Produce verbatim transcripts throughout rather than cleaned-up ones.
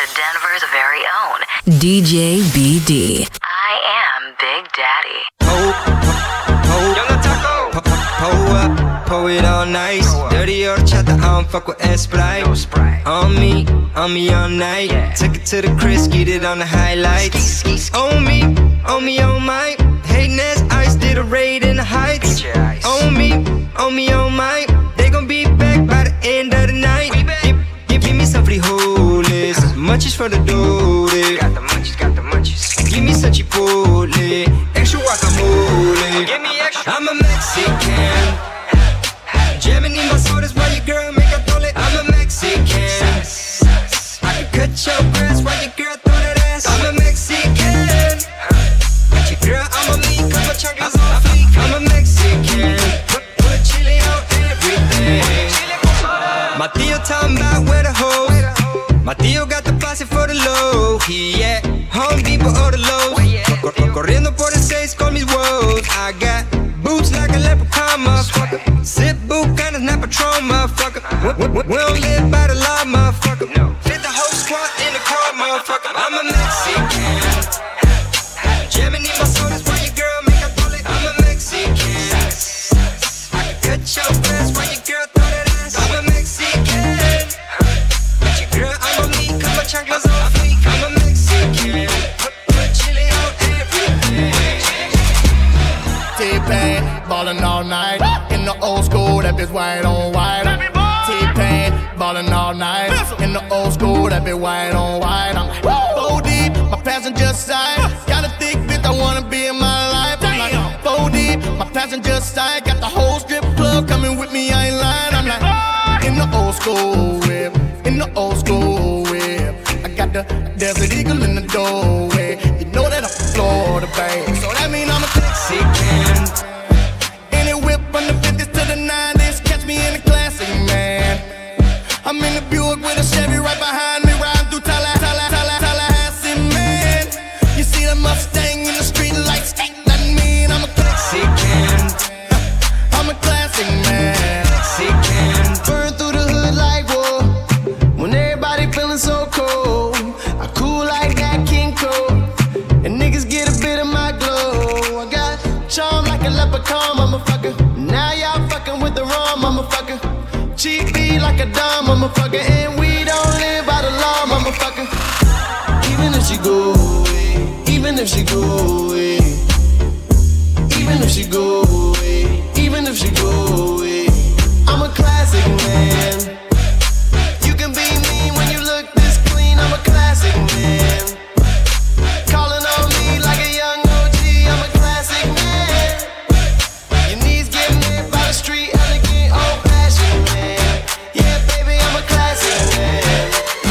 to Denver's very own D J B D. I am Big Daddy. Pull, pull, pull, pull up, pull it all nice. Dirty horchata, I don't fuck with Sprite. On me, on me all night. Took it to the crib, get it on the highlights. On me, on me, on my. Hating ass ice, did a raid in the heights. On me, on me, on my. They gon' be back by the end of the night. Give, give, give me some free holes. Munchies for the dough. Got the munchies, got the munchies. Give me some chipotle. Extra guacamole. Give me extra. I'm a Mexican. Jamming in my sodas while your girl make a throw it. I'm a Mexican. I can cut your grass while your girl throw that ass. I'm a Mexican. But your girl, I'm a meat, cause my chocolate's on fleek. I'm a Mexican. Put, put chili on everything. My tío talking about where the hoes. My tío got the posse for the low. He at Home Depot or the Lowe's. Cor cor corriendo por el seis con mis woes. I got boots like a leprechaun, motherfucker. Sip boot, kinda not Patron, motherfucker. We, we, we don't live by the law, motherfucker. Fit the whole squad in the car, motherfucker. I'm a Mexican. Jamming in my sodas while your girl make a bullet. I'm a Mexican. I can cut your grass while your girl throw that ass. I'm a Mexican. But your girl, I'm a meat, cause my chocolate's on fleek. I'm a Mexican. Put, put chili on everything. T-Pain, ballin' all night. In the old school, that bitch white on white. T-Pain, ballin' all night. In the old school, that bitch white on white. I'm like, four deep, my passenger side. Got a thick bitch, I wanna be in my life. I'm like, four deep, my passenger side. Got the whole strip club coming with me, I ain't lying. I'm like, in the old school whip, in the old school whip. I got the Desert Eagle in the doorway. You know that I'm from Florida, babe. So that mean I'm a Mexican. Any whip from the fifties to the nineties, catch me in a classic, man. I'm in the Buick with a Chevy right behind me, riding through Talla, Talla, Talla, Tallahassee, man. You see the Mustang in the street lights, that mean I'm a Mexican. I'm a classic, man. Mexican. Burn through the hood like whoa. When everybody feeling so cold, I cool like that King Cole. And niggas get a bit of my glow. I got charm like a leprechaun, motherfucker. Now y'all fucking with the wrong motherfucker. Cheap beat like a dumb motherfucker. And we don't live by the law, motherfucker. Even if she go away, even if she go away, even if she go away, even if she go away, I'm a classic man. You can be mean when you look this clean, I'm a classic man. Calling on me like a young O G, I'm a classic man. Your knees getting hit by the street, elegant, old fashioned man. Yeah, baby, I'm a classic man.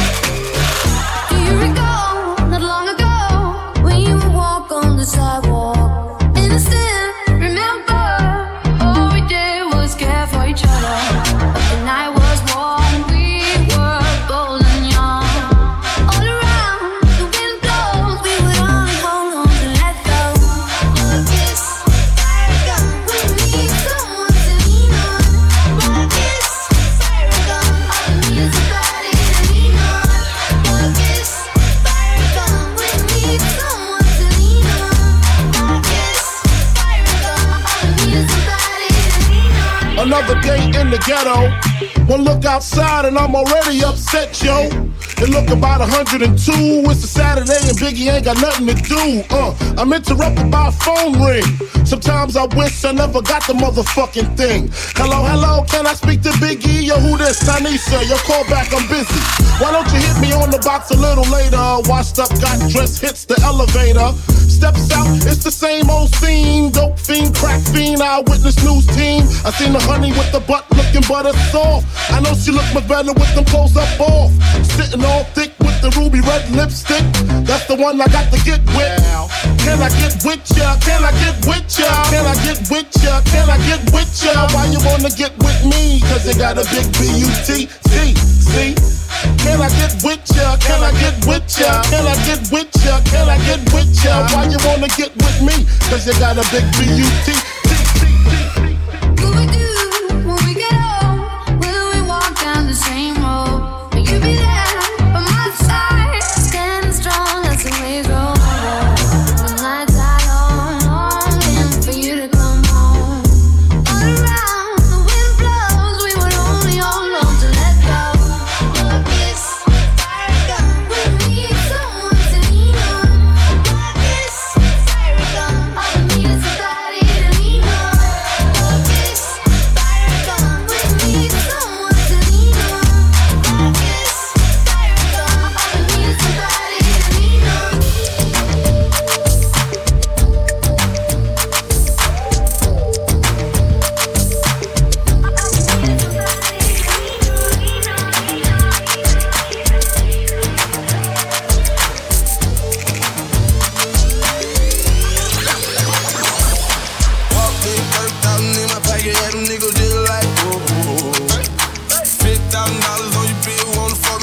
Do you recall, not long ago, when you would walk on the sidewalk? And I still remember, all we did was care for each other. But the night was warm, we were bold and young. All around, the wind blows, we would only hold on to let go. One kiss, fire gun, we need someone to lean on. One kiss, fire gun, all we need is somebody to lean on. One kiss, fire gun, we need someone to lean on. One kiss, fire gun, all we need is somebody to lean on. Another day in the ghetto. One look outside and I'm already upset, yo. It look about one hundred two. It's a Saturday and Biggie ain't got nothing to do. Uh, I'm interrupted by a phone ring. Sometimes I wish I never got the motherfucking thing. Hello, hello, can I speak to Biggie? Yo, who this? Tanisha, yo, call back, I'm busy. Why don't you hit me on the box a little later? Washed up, got dressed, hits the elevator. Steps out, it's the same old scene. Dope fiend, crack fiend, eyewitness news team. I seen the honey with the butt looking butter soft. I know she look much better with them clothes up off. Sitting all thick with the ruby red lipstick. That's the one I got to get with. Can I get with ya? Can I get with ya? Can I get with ya? Can I get with ya? Why you wanna get with me? Cause you got a big B U T C, see? Can I get with ya? Can I get with ya? Can I get with ya? Can I get with ya? Why you wanna get with me? Cause you got a big B U T C. What we do when we get old? Will we walk down the same road? Will you be there by my side?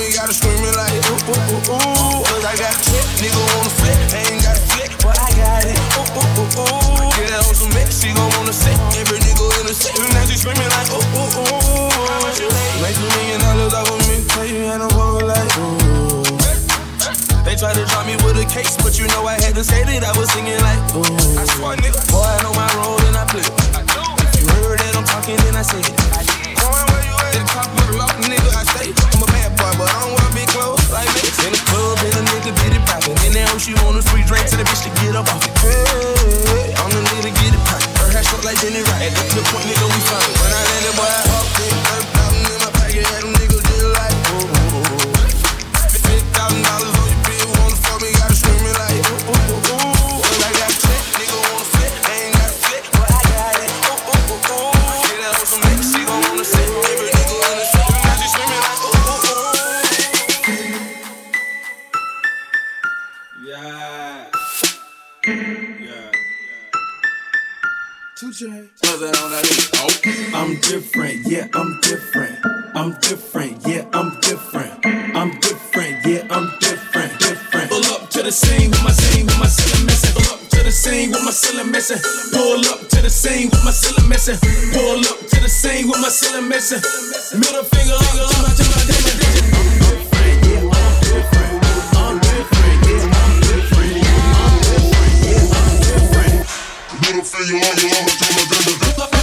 me, gotta scream it like ooh, ooh, ooh, ooh. Cause I got a trick, nigga wanna flip. I ain't got a flick, but I got it. Ooh, ooh, ooh, ooh. Get that on some mix, she gon' wanna sit. Every nigga in the city, now she screaming like ooh, ooh, ooh. Make two million dollars off of me, tell you and I'm over like ooh. They tried to drop me with a case, but you know I had to say that I was singing like ooh. I swear, nigga, boy, I know my role and I play it. If you heard that I'm talking, then I say it. Going where you at? In the top of the lock, nigga, I stay. I'm a bad boy, but I don't wear big clothes like me. In the club, and a nigga did it poppin'. In that hoe, she want a free drink to the bitch to get up off it. Hey, I'm the nigga get it poppin'. Her hair short like Jenny Wright. At the point, nigga, we fine. When I landed, boy, I hopped in. thirty thousand in my pocket, had them niggas did it like ooh. fifty thousand dollars on your bill, wanna fuck me, gotta scream it like ooh, ooh, ooh, ooh. Cause I got a trick, nigga wanna flip. I ain't got a flick, but I got it. Ooh, ooh, ooh, ooh. Get that on some mix, she gon' wanna sit. Every nigga in the city, now she screaming like ooh, ooh, ooh. Yeah. Yeah. Two chains. What's that on that beat? Oh. I'm different, yeah, I'm different. I'm different, yeah, I'm different. I'm different, yeah, I'm different, different. Pull up to the scene with my scene, with my ceiling missing. Pull up to the scene with my ceiling missing. Pull up to the scene with my ceiling missing. Pull up to the scene with my ceiling missing. Middle finger up to my to my digit. I'm different, yeah, I'm different. I'm different, yeah, I'm different. I'm different, yeah, I'm different. Middle finger up to my digit.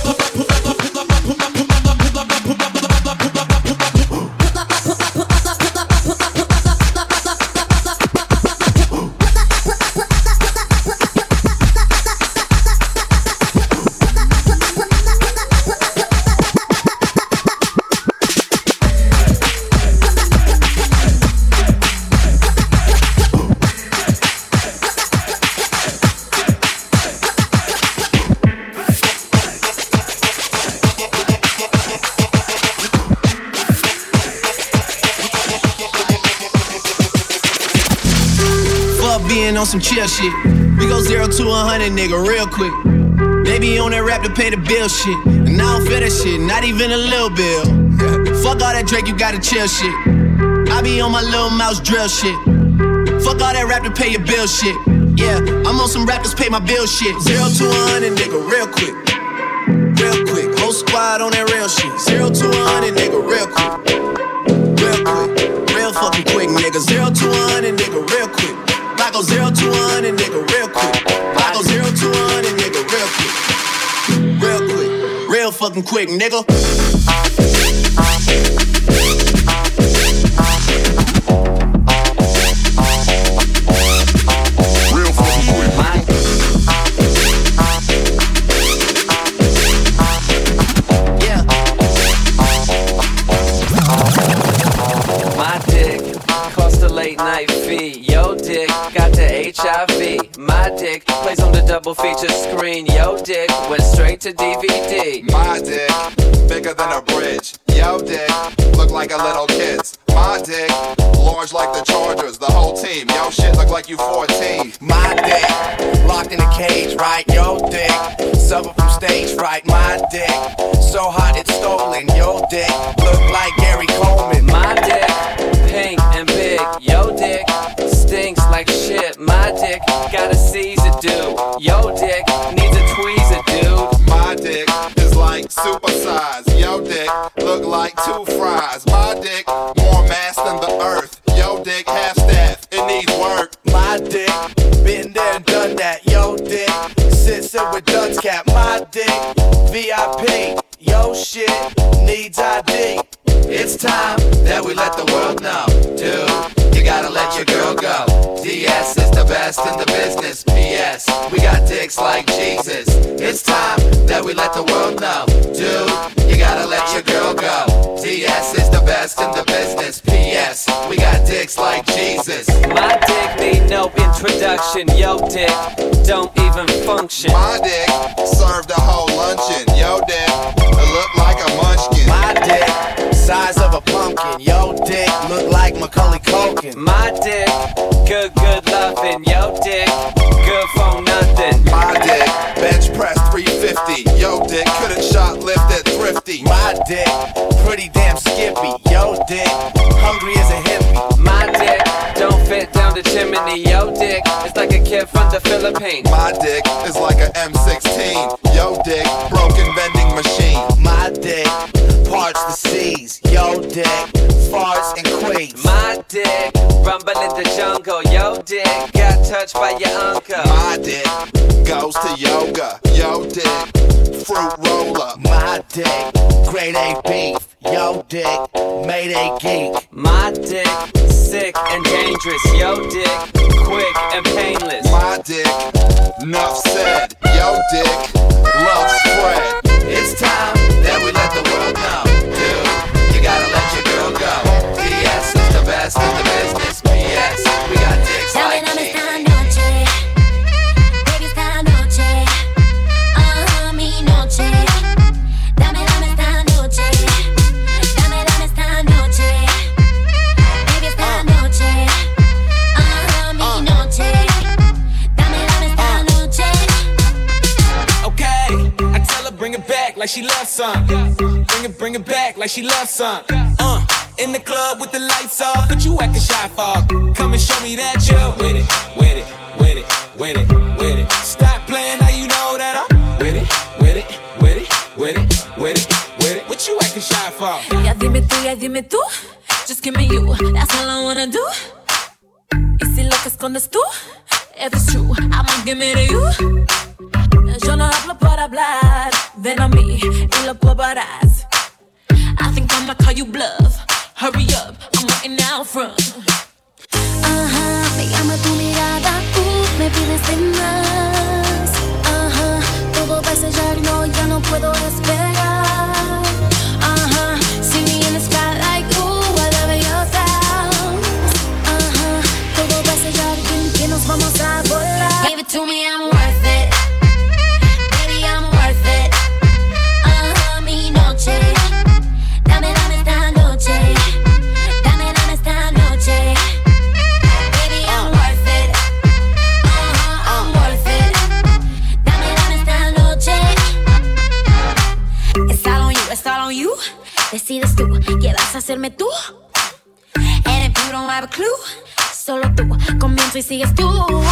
On some chill shit. We go zero to a hundred, nigga, real quick. They be on that rap to pay the bill shit. And I don't feel that shit, not even a little bill. Fuck all that Drake, you gotta chill shit. I be on my little mouse drill shit. Fuck all that rap to pay your bill shit. Yeah, I'm on some rappers pay my bill shit. Zero to a hundred, nigga, real quick. Real quick, whole squad on that real shit. Zero to a hundred, nigga, real quick. Real quick, real fucking quick, nigga. Zero to a hundred, nigga, real quick. I go zero to a hundred, nigga, real quick. I go zero to a hundred, nigga, real quick. Real quick, real fucking quick, nigga. Real fucking quick, man. Yeah. My dick cost a late night fee. Yo dick got the H I V. My dick plays on the double feature screen. Yo dick went straight to D V D. My dick bigger than a bridge. Yo dick look like a little kid's. My dick large like the Chargers, the whole team. Yo shit look like you fourteen. My dick locked in a cage, right? Yo dick suffer from stage fright. My dick so hot it's stolen. Yo dick look like Gary Coleman. My dick pink and big. Yo dick stinks like shit. My dick got a Caesar dude. Yo dick needs a tweezer, dude. My dick is like supersize. Yo dick look like two fries. My dick more mass than the earth. Yo dick half staff, it needs work. My dick been there and done that. Yo dick sits in with Duns cap. My dick V I P. Yo shit needs I D. It's time that we let the world know, dude, you gotta let your girl go. D S is the best in the business. P S we got dicks like Jesus. It's time that we let the world know, dude, you gotta let your girl go. D S is the best in the business. P S we got dicks like Jesus. My dick need no introduction. Yo dick don't even function. My dick served a whole luncheon. Yo dick it look like a munchkin. My dick size of a pumpkin. Yo dick look like Macaulay Culkin. My dick good good loving. Yo dick good for nothing. My dick bench press three fifty. Yo dick couldn't shoplift at Thrifty. My dick pretty damn skippy. Yo dick hungry as a hip the chimney. Yo, dick, it's like a kid from the Philippines. My dick is like a M sixteen. Yo, dick, broken vending machine. My dick parts the seas. Yo, dick farts and quakes. My dick rumble in the jungle. Yo, dick got touched by your uncle. My dick goes to yoga. Yo, dick fruit roller. My dick grade A beef. Yo, dick made a geek. My dick sick and dangerous. Yo, dick quick and painless. My dick enough said. Yo, dick love spread. It's time that we let the world know, dude. You gotta let your girl go. D S is the best in the business. P S we got dicks Dame, like dame G. esta noche, baby esta noche, ah, mi noche. Dame, dame esta noche, dame, dame esta noche, baby esta noche, ah, mi noche. Dame, dame esta noche. Okay, I tell her bring it back like she loves some. Bring it, bring it back like she loves some. Uh, in the club with the lights off, but you acting shy for. Come and show me that you're with it, with it, with it, with it, with it. Stop playing, now you know that I'm with it, with it, with it, with it, with it, with it. What you acting shy for? Ya dime tú, ya dime tú. Just give me you, that's all I wanna do. Y si lo que escondes tú, if it's true, I'ma give me to you. Yo no hablo por hablar, ven a mí y lo probarás. I think I'ma call you bluff. Hurry up, I'm waiting out front. Ajá, me llama tu mirada, uh, me pides de más. Ajá, todo va a sellar, no, ya no puedo esperar. Ajá, see me in the skylight, ooh, I love your sound. Ajá, todo va a sellar, que, que nos vamos a volar. Give it to me, I'm worth it. Baby, I'm worth it. Ajá, mi noche. Dame, dame esta noche. Dame, dame esta noche. Baby, I'm worth it. Uh-huh, I'm worth it. Dame, dame esta noche. It's all on you, it's all on you. Decides tú, ¿qué vas a hacerme tú? And if you don't have a clue, solo tú, comienzo y sigues tú.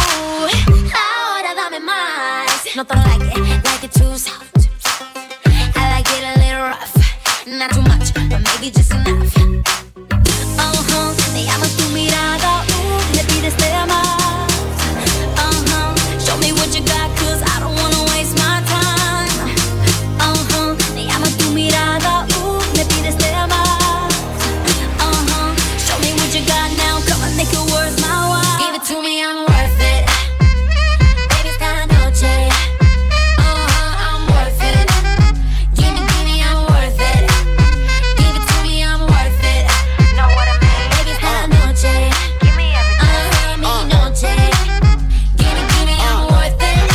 Ahora dame más. No te like it, like it too soft. I like it a little rough. Not too much, but maybe just enough. Uh-huh, te llamas tu mirada, uh, me pides de más. Uh-huh, show me what you got, cause I don't wanna waste my time. Uh-huh, te llamas tu mirada, uh, me pides de más. Uh-huh, show me what you got now, come on, make it worth my while. Give it to me, I'm worth it. Baby, esta noche. Uh-huh, I'm worth it. Give me, give me, I'm worth it. Give it to me, I'm worth it. Know what I mean? Baby, esta noche. Give me everything. Uh-huh, mi noche. Give me, give me, I'm worth it.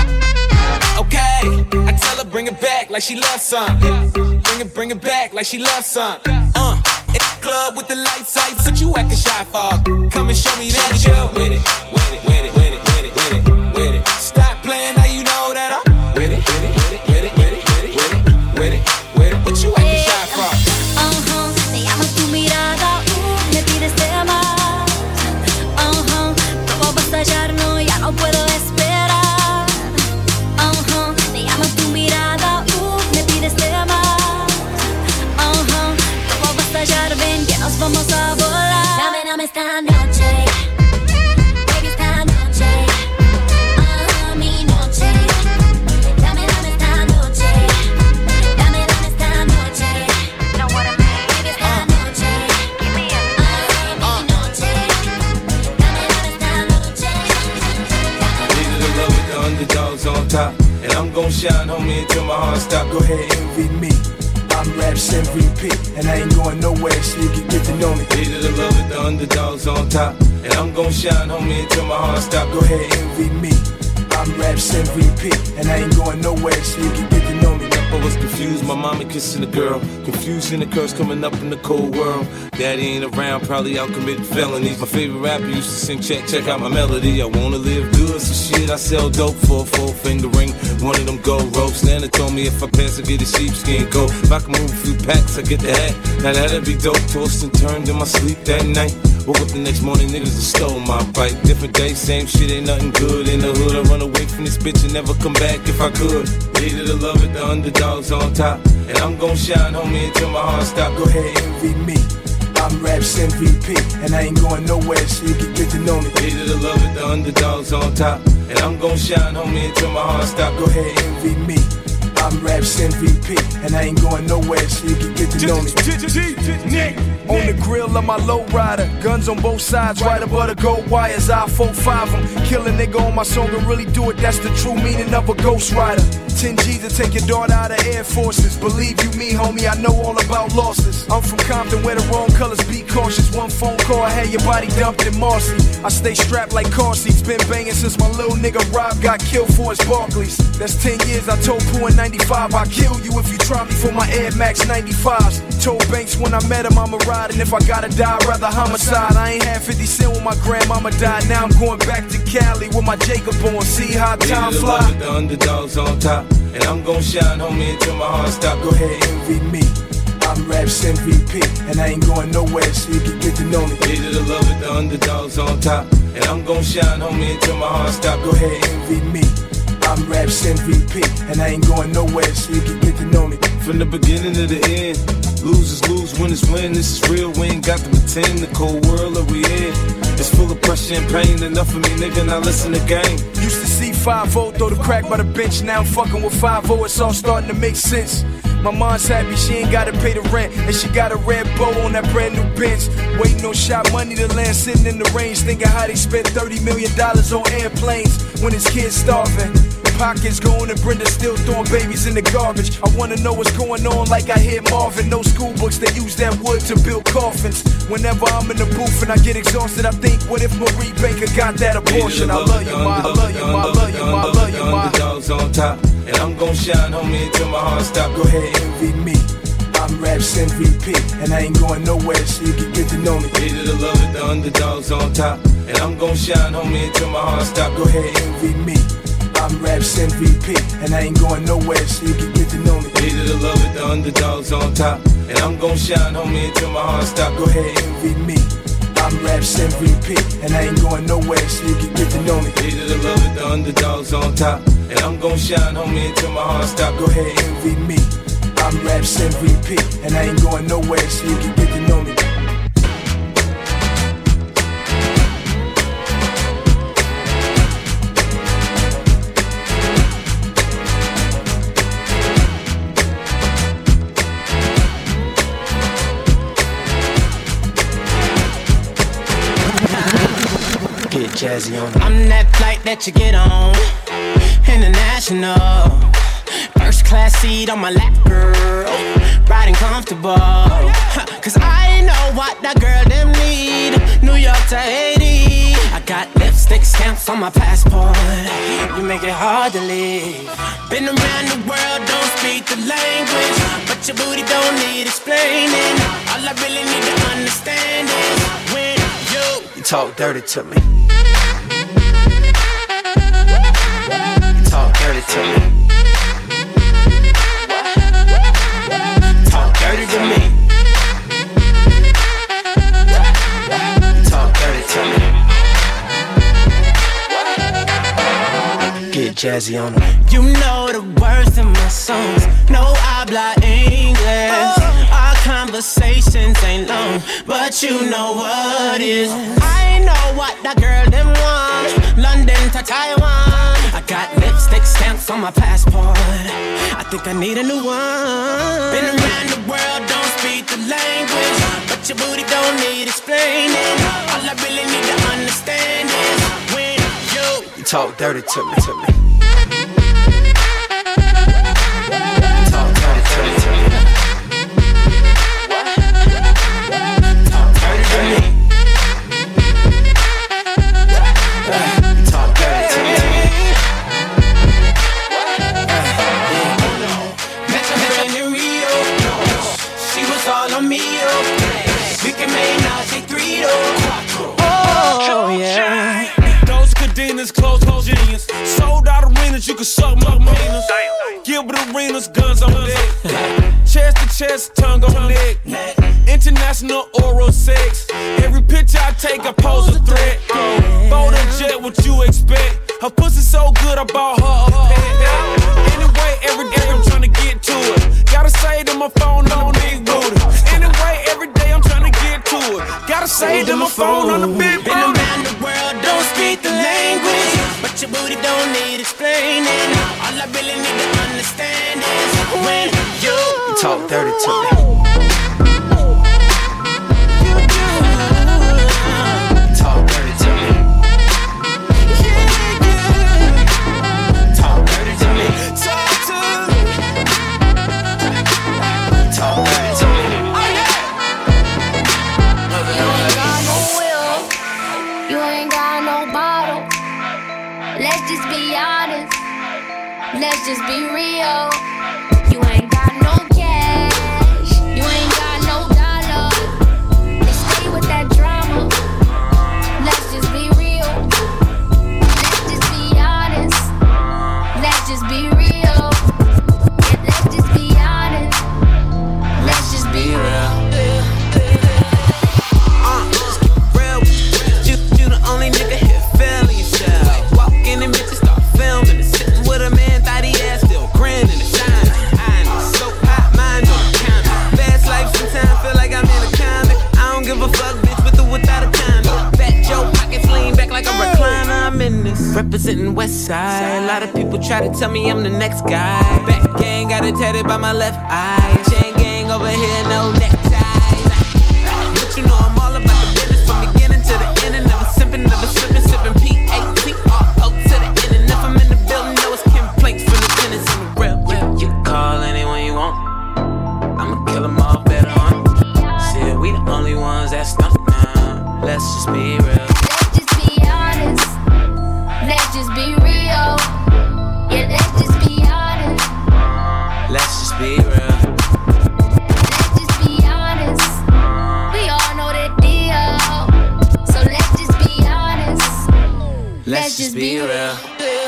Okay, I tell her bring it back like she loves some. Bring it, bring it back like she loves some. Uh, in the club with the lights out, but you acting shy for. Come and show me that you're with it, with it, with it, with it, with it, with it, with it. Stop playing, now you know that I'm with it, with it, with it, with it, with it, with it, with it, with it. What you acting shy for? Uh-huh, te llamas tu mirada, uh, me pides de más. Uh-huh, todo va a estallar, no, ya no puedo esperar. Uh-huh, te llamas tu mirada, uh, me pides de más. Uh-huh, todo va a estallar, ven, que nos vamos a volar. Dame, dame esta noche. Baby, esta noche. Uh-huh, mi noche. Dame, dame esta noche. Dame, dame esta noche. Know what I mean? Baby, esta noche. Give me everything. Uh, mi noche. Dame, dame esta noche. Needed a love with the underdogs on top. And I'm gon' shine, homie, until my heart stop. Go ahead, envy me. I'm Raps M V P, and I ain't going nowhere, so you can get to know me. Needed a love with the underdogs on top. And I'm gon' shine, homie, until my heart stop. Go ahead, envy me. I'm Raps M V P, and I ain't going nowhere, so you can get to know me. I was confused, my mama kissing a girl. Confusion and curse coming up in the cold world. Daddy ain't around, probably out committing felonies. My favorite rapper used to sing, check, check out my melody. I wanna live good, so shit, I sell dope for a four finger ring. One of them gold ropes. Nana told me if I pass, I get a sheepskin coat. If I can move a few packs, I get the hat. Now that'd be dope. Tossed and turned in my sleep that night. Woke up the next morning, niggas have stole my bike. Different day, same shit, ain't nothing good in the hood. I run away from this bitch and never come back if I could. Hated to love it, the underdogs on top. And I'm gon' shine, homie, until my heart stop. Go ahead, envy me. I'm Raps M V P, and I ain't going nowhere, so you can get to know me. Hated to love it, the underdogs on top. And I'm gon' shine, homie, until my heart stop. Go ahead, envy me. I'm Raps M V P, and I ain't going nowhere, so you can get to know me. On the grill of my lowrider, guns on both sides, right above the gold wires. I four five them, kill a nigga on my song and really do it. That's the true meaning of a ghost rider. ten G's to take your daughter out of Air Forces. Believe you me, homie, I know all about losses. I'm from Compton where the wrong colors be cautious. One phone call, I had your body dumped in Marcy. I stay strapped like car seats, been banging since my little nigga Rob got killed for his Barclays. That's ten years, I told Pooh in ninety-five, I'll kill you if you try me for my Air Max ninety-fives. Told Banks when I met him I'ma ride, and if I gotta die, I'd rather homicide. I ain't had fifty cent when my grandmama died. Now I'm going back to Cali with my Jacob on. See how time fly. The underdogs on top, and I'm gon' shine, homie, until my heart stop. Go ahead, envy me. I'm Raps M V P, and I ain't going nowhere, so you can get to know me. Hated to love it, the underdogs on top, and I'm gon' shine, homie, until my heart stop. Go ahead, envy me. I'm Raps M V P, and I ain't going nowhere, so you can get to know me. From the beginning to the end, losers lose, winners win. This is real, we ain't got to pretend. The cold world that we in, it's full of pressure and pain. Enough of me, nigga, now listen to game. Used to see five oh throw the crack by the bench. Now I'm fucking with five oh, it's all starting to make sense. My mom's happy, she ain't gotta pay the rent, and she got a red bow on that brand new Benz. Waiting on shot money to land, sitting in the range, thinking how they spent thirty million dollars on airplanes when his kids starving. Pockets going and Brenda still throwing babies in the garbage. I wanna know what's going on like I hear Marvin. No school books, they use that wood to build coffins. Whenever I'm in the booth and I get exhausted, I think, what if Marie Baker got that abortion? I love you, ma, I love you, ma, I love you, ma, I love you, ma. Underdogs on top, and I'm gon' shine, homie, until my heart stop. Go ahead, envy me. I'm Raps M V P, and I ain't going nowhere, so you can get to know me. Hated to love it, the underdogs on top, and I'm gon' shine, homie, until my heart stop. Go ahead, envy me. I'm Raps M V P, and I ain't going nowhere, so you can get to know me. Hated to love it, the underdogs on top, and I'm gon' shine, homie, until my heart stop. Go ahead, envy me. I'm Raps M V P, and I ain't going nowhere, so you can get to know me. Hated to love it, the underdogs on top, and I'm gon' shine, homie, until my heart stop. Go ahead, envy me. I'm Raps M V P, and I ain't going nowhere, so you can get to know me. Jazzy on. I'm that flight that you get on, international. First class seat on my lap, girl, riding comfortable. Cause I know what that girl them need. New York to Haiti, I got lipstick stamps on my passport. You make it hard to leave. Been around the world, don't speak the language, but your booty don't need explaining. All I really need to understand is when you, you talk dirty to me. Talk dirty to me. Talk dirty to me. Talk dirty to me. Get jazzy on them. You know the words in my songs. No habla English. Our conversations ain't long, but you know what is. I know what that girl them want. London to Taiwan. I got lipstick stamps on my passport. I think I need a new one. Been around the world, don't speak the language, but your booty don't need explaining. All I really need to understand is when you, you talk dirty to me, to me. Talk dirty to me, to me. Talk dirty to me. Talk dirty to me. Oh, yeah. Those cadenas, close, close genius. Sold out arenas, you can suck my meaners. Gilbert arenas, guns on deck. chest to chest, tongue on neck. International oral sex. Every picture I take, I pose a threat. Bold and jet, what you expect? Her pussy so good, I bought her a pet. Anyway, every day I'm tryna get to it. Gotta say to my phone on the big booty. Anyway, every day I'm tryna get to it. Gotta say to my phone on the big booty. Been around the world, don't speak the language, but your booty don't need explaining. All I really need to understand is when you talk dirty to me. Let's just be real. You ain't got no cash. You ain't got no dollar. They stay with that drama. Let's just be real. Let's just be honest. Let's just be real. Yeah, let's just be honest. Let's just be real. Uh, just keep it real. You, you the only nigga here feeling yourself. Walk in and bitches start filming and sitting with a man. Still grinning and shining. I ain't so hot, mind on the counter. Fast life sometimes feel like I'm in a comic. I don't give a fuck, bitch, with or without a condom. Fat Joe pockets lean back like a recliner. I'm in this. Representing West Side. A lot of people try to tell me I'm the next guy. Back gang got it tatted by my left eye. Chain gang over here, no neckties. But you know I'm all about the business from beginning to the end. And never sipping, never slipping, sipping P A T R O to the end. And if I'm in the building, know it's complaints from the tenants in the real. You, you can call anyone you want. I'ma kill them all better on. Shit, we the only ones that stunt now. Let's just be real. Let's just be honest. Let's just be real. Yeah, let's just be honest. Let's just be real. Let's just be honest. We all know that deal. So let's just be honest. Let's, let's just be real. real.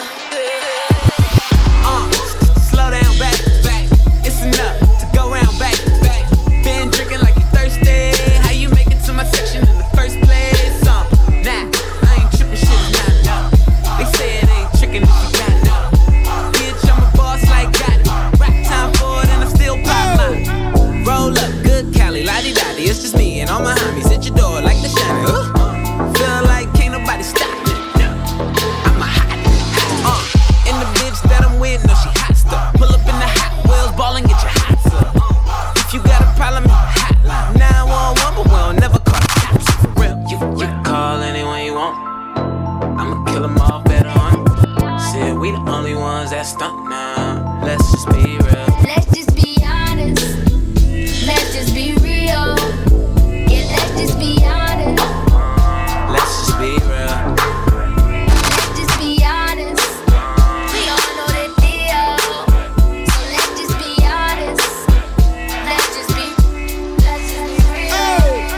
Uh, slow down, back, back. It's enough to go round, back, back. Been drinking like you thirsty. How you make it to my section in the first place? Uh, nah, I ain't tripping, shit is not no. They say it ain't tricking if you got no. Bitch, I'm a boss like got it. Rap time for it and I still pop mine. Roll up, good Cali, la-di-da-di. It's just me and all my homies at your door like the shiny. Uh, feel like can't nobody stop me. I'm a hot, hot, uh, and the bitch that I'm with, no, she hot stuff. Pull up in the Hot Wheels, ball and get your hot stuff. Uh, if you got a problem, hotline nine one one, but we don't never call the cops for real. You, you can call anyone you want. I'ma kill them all better on. Shit, we the only ones that stunt now. Let's just be real. Let's just be honest. Let's just be real. Yeah, let's just be honest. Let's just be real. Let's just be honest. We all know that deal. So let's just be honest. Let's just be, let's just be real.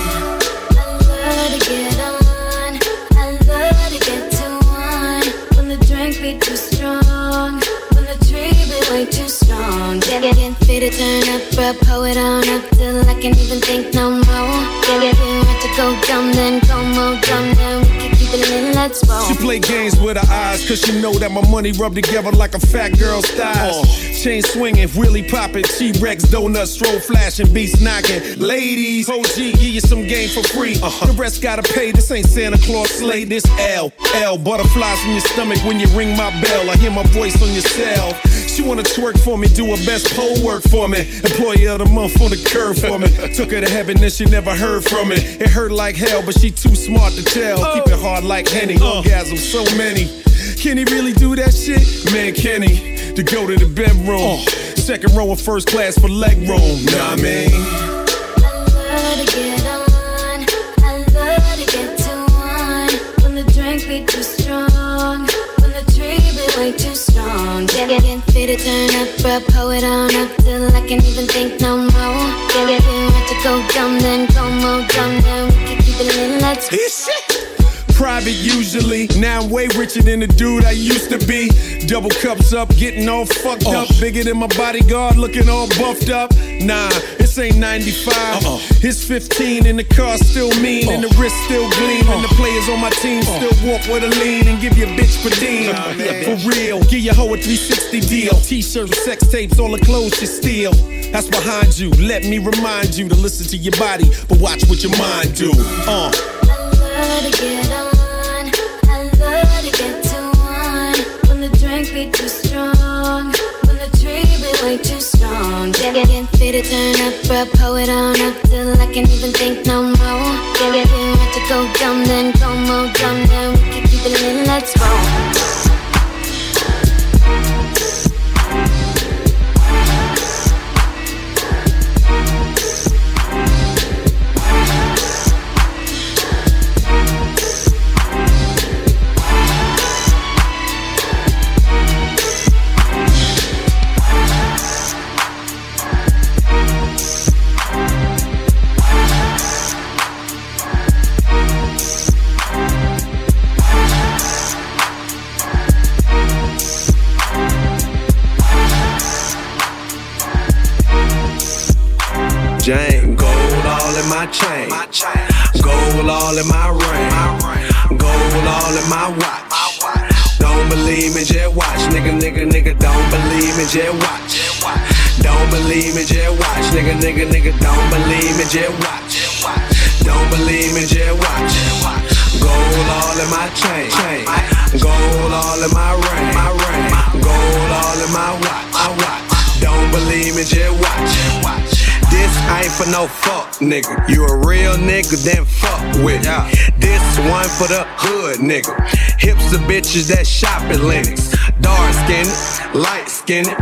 I love to get on. I love to get to one. When the drink be too strong. When the tree be way too strong. Get, get, get fit to turn up, bro. Pull it on up till I can't even think no more. Get, get, get ready to go dumb, then go more dumb. Then we can keep it in, let's roll. She play games with her eyes, cause she know that my money rub together like a fat girl's thighs. Oh. Chain swinging, really popping, T-Rex, donuts, stroll flashing, beats knocking. Ladies, O G, give you some game for free. Uh-huh. The rest gotta pay, this ain't Santa Claus sleigh, this L. L, butterflies in your stomach when you ring my bell. I hear my voice on your cell. She wanna twerk for me, do her best pole work for me. Employee of the month on the curve for me. Took her to heaven, then she never heard from me. It hurt like hell, but she too smart to tell. Keep it hard like Henny, orgasm so many. Can he really do that shit? Man, can he? To go to the bedroom, second row of first class for leg room. Nah, I mean. I love to get on. I love to get to one. When the drink be too strong. When the tree be way too strong. Get, get, get fit to turn up, bro. Pull it on up till I can't even think no more. Get, get, get ready to go dumb, then go more dumb. Then we can keep it in, let's This shit. private usually. Now I'm way richer than the dude I used to be. Double cups up, getting all fucked uh. up. Bigger than my bodyguard, looking all buffed up. Nah, this ain't ninety-five. Uh-uh. It's fifteen and the car still mean uh. and the wrist still gleam. Uh. And the players on my team uh. still walk with a lean and give you a bitch per diem. Nah, for real, give your hoe a three sixty deal. T-shirts, sex tapes, all the clothes you steal. That's behind you. Let me remind you to listen to your body, but watch what your mind do. Uh. I love to get on, I love to get to one. When the drink be too strong, when the tree be way too strong. Get, get, get fit to turn up, bro, pull it on up till I can't even think no more. Get, get, get ready to go dumb, then go more dumb, then we can keep it lit, let's go. Jane, gold all in my chain, gold all in my ring, gold all in my watch. Don't believe me, just watch, nigga, nigga, nigga. Don't believe me, just watch. Don't believe me, just watch, nigga, nigga, nigga. Don't believe me, just watch. Don't believe me, just watch. Gold all in my chain, gold all in my ring, gold all in my watch. Don't believe me, just watch. This ain't for no fuck, nigga. You a real nigga, then fuck with me. This one for the hood, nigga. Hipster bitches that shop at Lennox. Dark skinned, light skinned,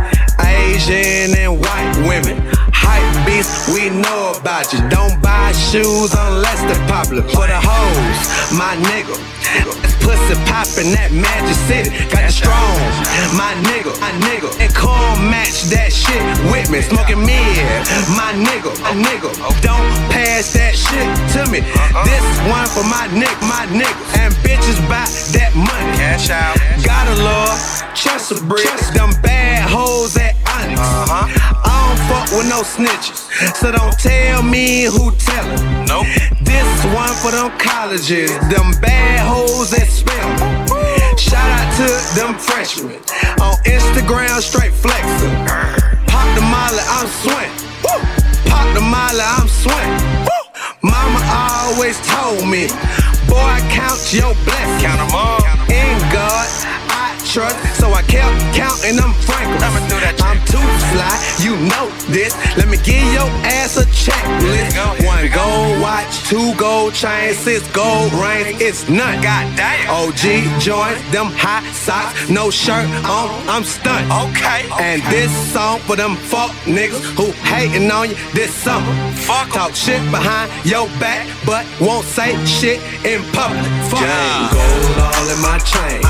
Asian and white women. Hype beast, we know about you. Don't buy shoes unless they're popular. For the hoes, my nigga. Pussy poppin' that Magic City. Got the strong, my nigga, my nigga. And come match that shit with me. Smoking mid, my nigga, my nigga. Don't pass that shit to me. This one for my nigga, my nigga. And bitches buy that money. Cash out. Gotta love Chester bricks. Them bad hoes at Onyx. I don't fuck with no snitches, so don't tell me who tellin'. Nope. This one for them colleges, them bad hoes at Spelman. Shout out to them freshmen on Instagram, straight flexin'. Pop the molly, I'm swing. Pop the molly, I'm swing. Mama always told me, boy, count your blessings. Count 'em all. In God, I trust, so I kept counting them Franklin's. I'm too fly, you know this. Let me give your ass a checklist. One gold watch, two gold chains, six gold rings. It's none. Goddamn. O G joints, them high socks, no shirt on. I'm stunned. Okay. And this song for them fuck niggas who hating on you this summer. Fuck. Talk shit behind your back, but won't say shit in public. Fuck. Yeah. Gold all in my chain.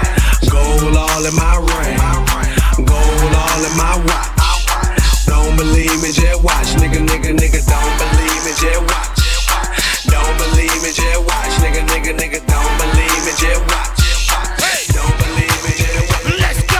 Gold all in my ring, gold all in my watch. Don't believe me, just watch, nigga, nigga, nigga. Don't believe me, just watch. Don't believe me, just watch, nigga, nigga, nigga. Don't believe me, just watch. Don't believe me, just watch. Let's go.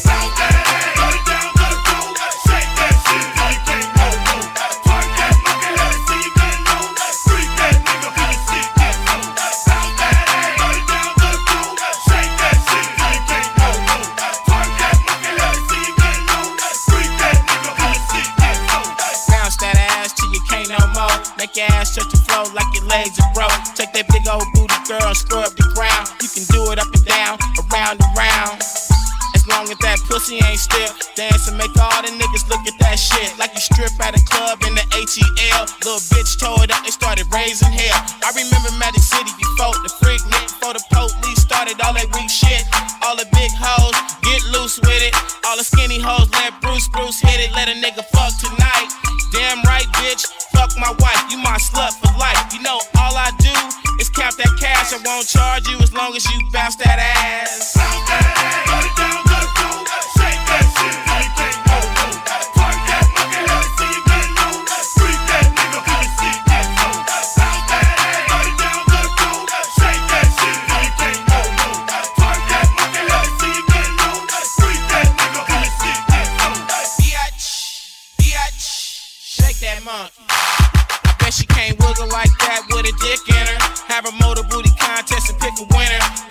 Make your ass touch the floor like your legs are broke. Take that big old booty girl and scrub the ground. You can do it up and down, around and round. As long as that pussy ain't stiff, dance and make all the niggas look at that shit. Like you strip at a club in the A T L. Little bitch tore it up, they started raising hell. I remember Magic City before the freak nick, before the police started all that weak shit. All the big hoes, get loose with it. All the skinny hoes, let Bruce Bruce hit it. Let a nigga fuck tonight. Damn right, bitch, fuck my wife, you my slut for life. You know all I do is count that cash. I won't charge you as long as you bounce that ass. Bounce that ass, put it down, let it go. Shake that shit, you can't go. Park that monkey, let it see you get low. Freak that nigga, let it see you get low. Bounce that ass, put it down, let it go. Shake that shit.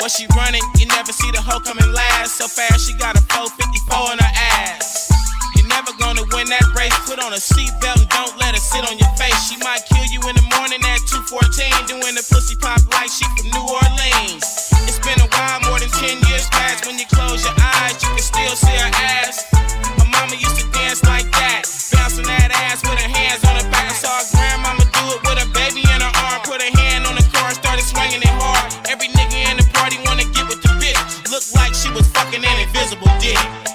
But she running, you never see the hoe coming last. So fast, she got a four fifty-four in her ass. You're never gonna win that race. Put on a seatbelt and don't let her sit on your face. She might kill you in the morning at two fourteen, doing the pussy pop like she from New Orleans. It's been a while, more than ten years past. When you close your eyes, you can still see her ass. My mama used to dance like that, bouncing that ass with her hands on her back. I saw her grandmama do it with her baby in her arm. Put her hand on the car, started swinging it hard. Every nigga in the party wanna get with the bitch. Looked like she was fucking an invisible dick.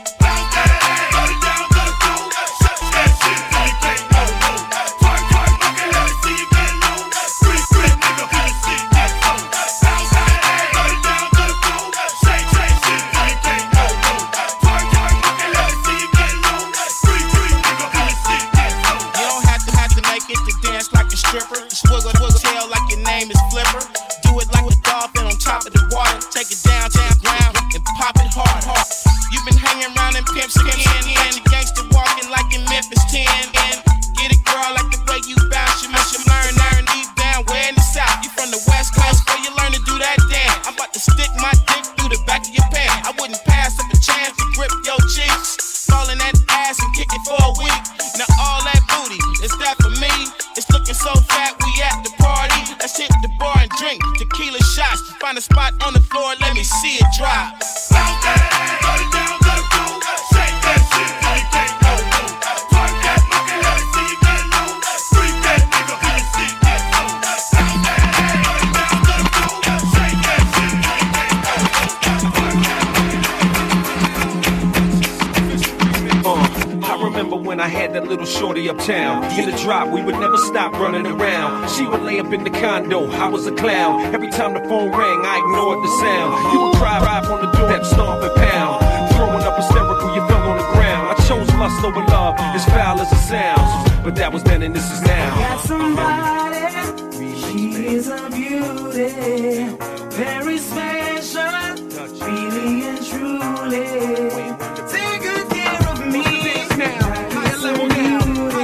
In the drop, we would never stop running around. She would lay up in the condo, I was a clown. Every time the phone rang, I ignored the sound. You would cry, ride on the door, that stomp and pound. Throwing up hysterical, you fell on the ground. I chose lust over love, as foul as it sounds. But that was then and this is now. Got somebody, she is a beauty, very special, really and truly. Take good care of me. Higher level now.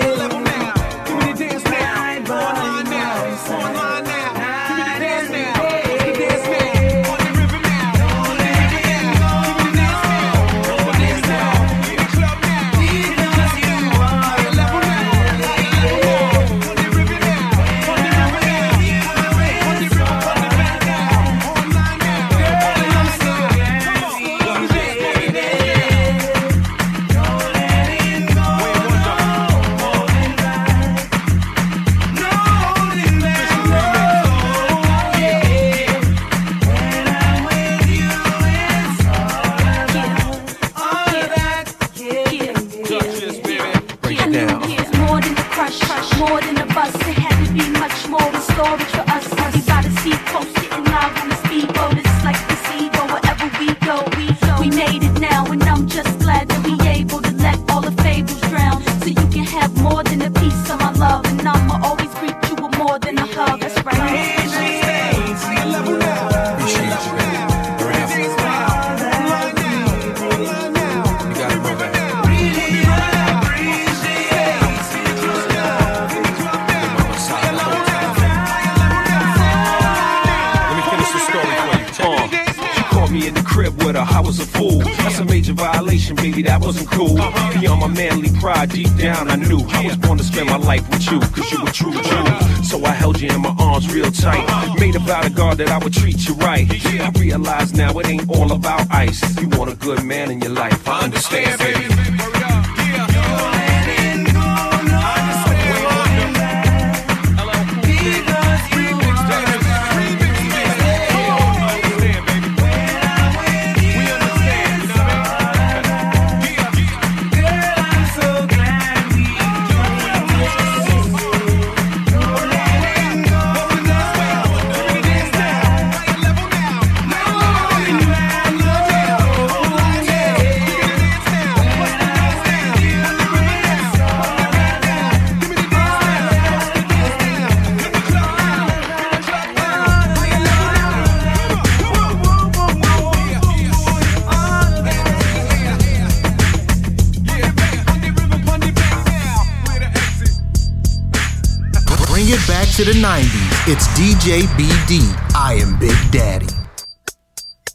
Baby, that wasn't cool. Beyond my manly pride, deep down I knew I was born to spend my life with you, cause you were true Jew. So I held you in my arms real tight, made a vow to God that I would treat you right. I realize now it ain't all about ice. You want a good man in your life, I understand, baby. To the nineties, it's D J B D, I Am Big Daddy.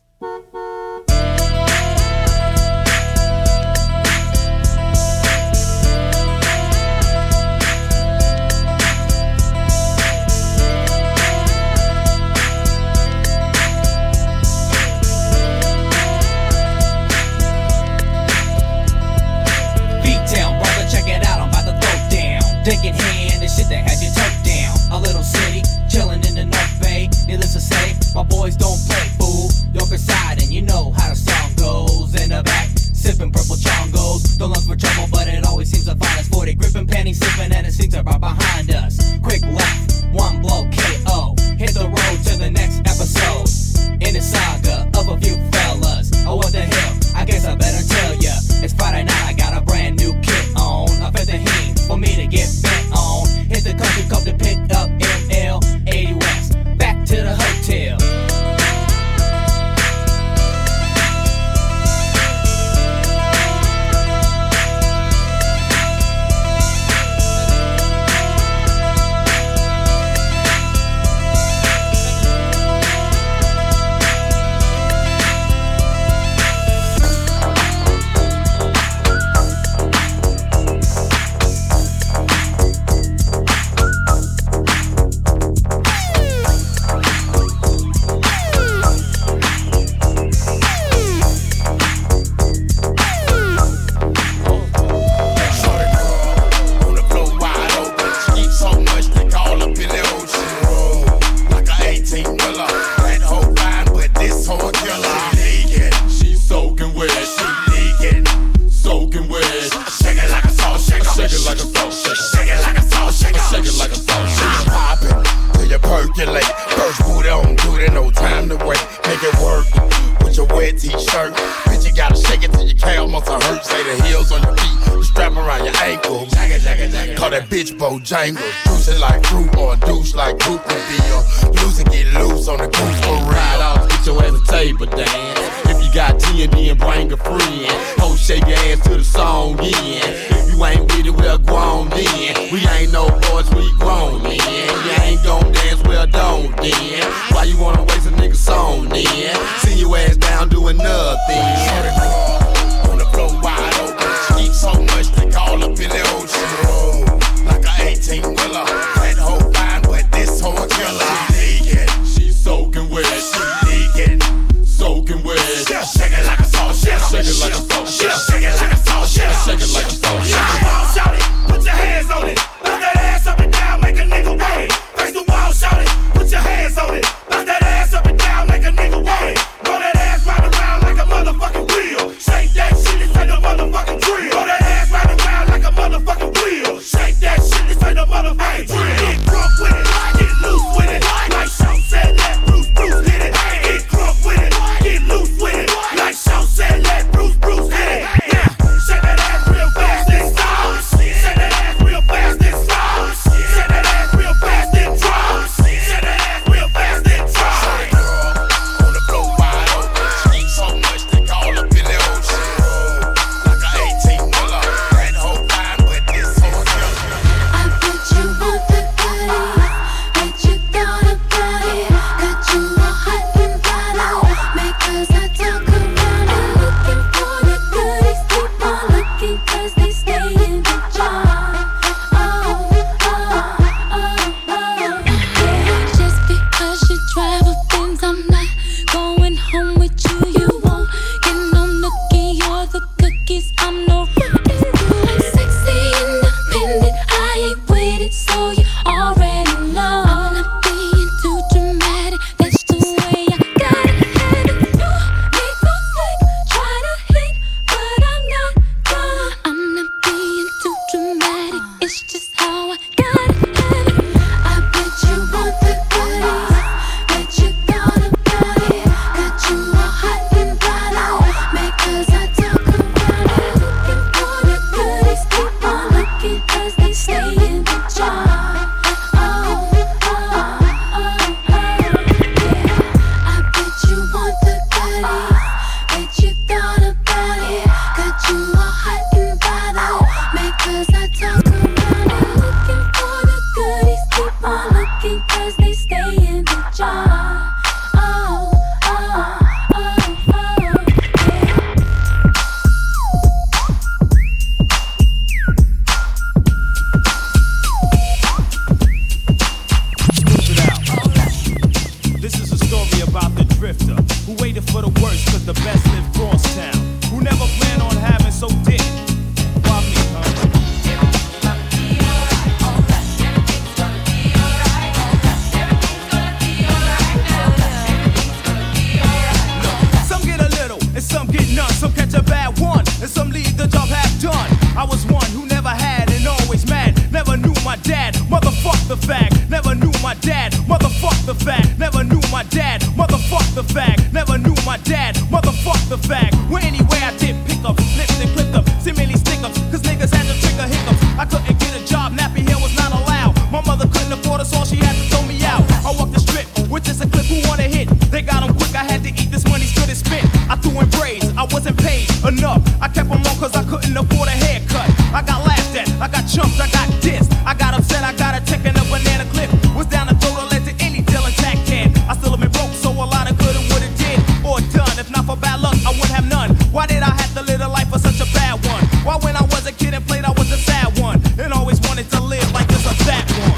thirty, no time to wait. Make it work with your wet t-shirt. Bitch, you gotta shake it till your calf muscle hurt. Say the heels on your feet, the strap around your ankle. Jagga, jagga, jagga. Call that bitch Bojangles. Juice it like fruit or a douche like Goop can be. Loose and get loose on the goose for real. Ride off, get your ass a table dance. If you got T and D and bring a friend. Ho, shake your ass to the song in. If you ain't with it, we're grown then. We ain't no boys, we grown then. You ain't gon' dance, well don't then. Why you wanna waste a nigga song then? See your ass down doing nothing. On the floor wide open. Eat so much they call up in the ocean. Roll like an eighteen wheeler. That hoe fine, but this hoe a killer. She leaking, she soaking wet. She leaking, soaking wet. Shake it like a salt shake it like a salt shake it like a salt shake it like a salt shake. Shout it, put your hands on it. Put that ass up and down, make a nigga wait. Face the wall, shout it, put your hands on it. Put that ass up and down, make a nigga wait. Roll that ass round around like a motherfucking wheel. Shake that shit, this ain't a motherfucking drill. Roll that ass round around like a motherfucking wheel. Shake that shit, this ain't a motherfucking drill. Get drunk with it, get loose with it. Like Shaw said, let Bruce Bruce hit it. Get drunk with it, get loose with it. Like Shaw said, let Bruce Bruce hit it. Yeah, shake that ass real fast and stop. Shake that ass real fast and stop. Shake that ass real fast and drop. Shake that ass real fast and drop. On the floor wide open. Eat so much they call up in the ocean. Like an eighteen wheeler. That hoe fine, but this hoe killer. I bet you want the goodies, bet you thought about it. Got you all hot and bothered, make us I talk around it. Looking for the goodies, keep on looking 'cause they stay in the jar. Oh, oh, oh, oh, yeah. Just because you travel things, I'm not going home with you. You won't get no nookie or the cookies. I'm no rookie. I'm sexy, independent. I ain't with it, so you already know. I'm not being too dramatic. That's the way I gotta have it. You make no slick, try to hit, but I'm not done. I'm not being too dramatic. It's just how I gotta have it. I bet you want the goodies, bet you thought about it. Got you all hot and bothered, make us I talk around it. Looking for the goodies, keep on looking 'cause they stay in the jar. Oh, oh, oh, oh, yeah. I bet you want the goodies, bet you thought about it. Got you all hot and bothered, make us I talk around it. Looking for the goodies, keep on looking 'cause they stay in the jar. Oh, oh, oh, oh, yeah. This is a story about the drifter who waited for the worst 'cause the best lived Crosstown. Who never planned on having so didn't. Why me, huh? Some get a little and some get none. Some catch a bad one and some leave the job half done. I was one who never had and always mad. Never knew my dad, motherfuck the fag. Never knew my dad, motherfuck the fag. Never knew my dad, motherfuck the fag. Never knew my dad, motherfuck the fag. Well, anyway, I did pick up, flipped and clipped up, simile stick ups, 'cause niggas had to trigger hiccups. I couldn't get a job, nappy hair was not allowed. My mother couldn't afford us, all she had to throw me out. I walked the strip with just a clip, who wanna hit? They got 'em quick, I had to eat this money's good as spit. I threw in braids, I wasn't paid enough. I kept them on 'cause I couldn't afford a haircut. I got laughed at, I got chumped, I got dissed. I got upset, I got a check and a banana clip. Was down the throat, I led to any deal attack can. I still have been broke, so a lot of good and would have did or done. If not for bad luck, I wouldn't have none. Why did I have to live a life for such a bad one? Why when I was a kid and played, I was a sad one and always wanted to live like this or that one.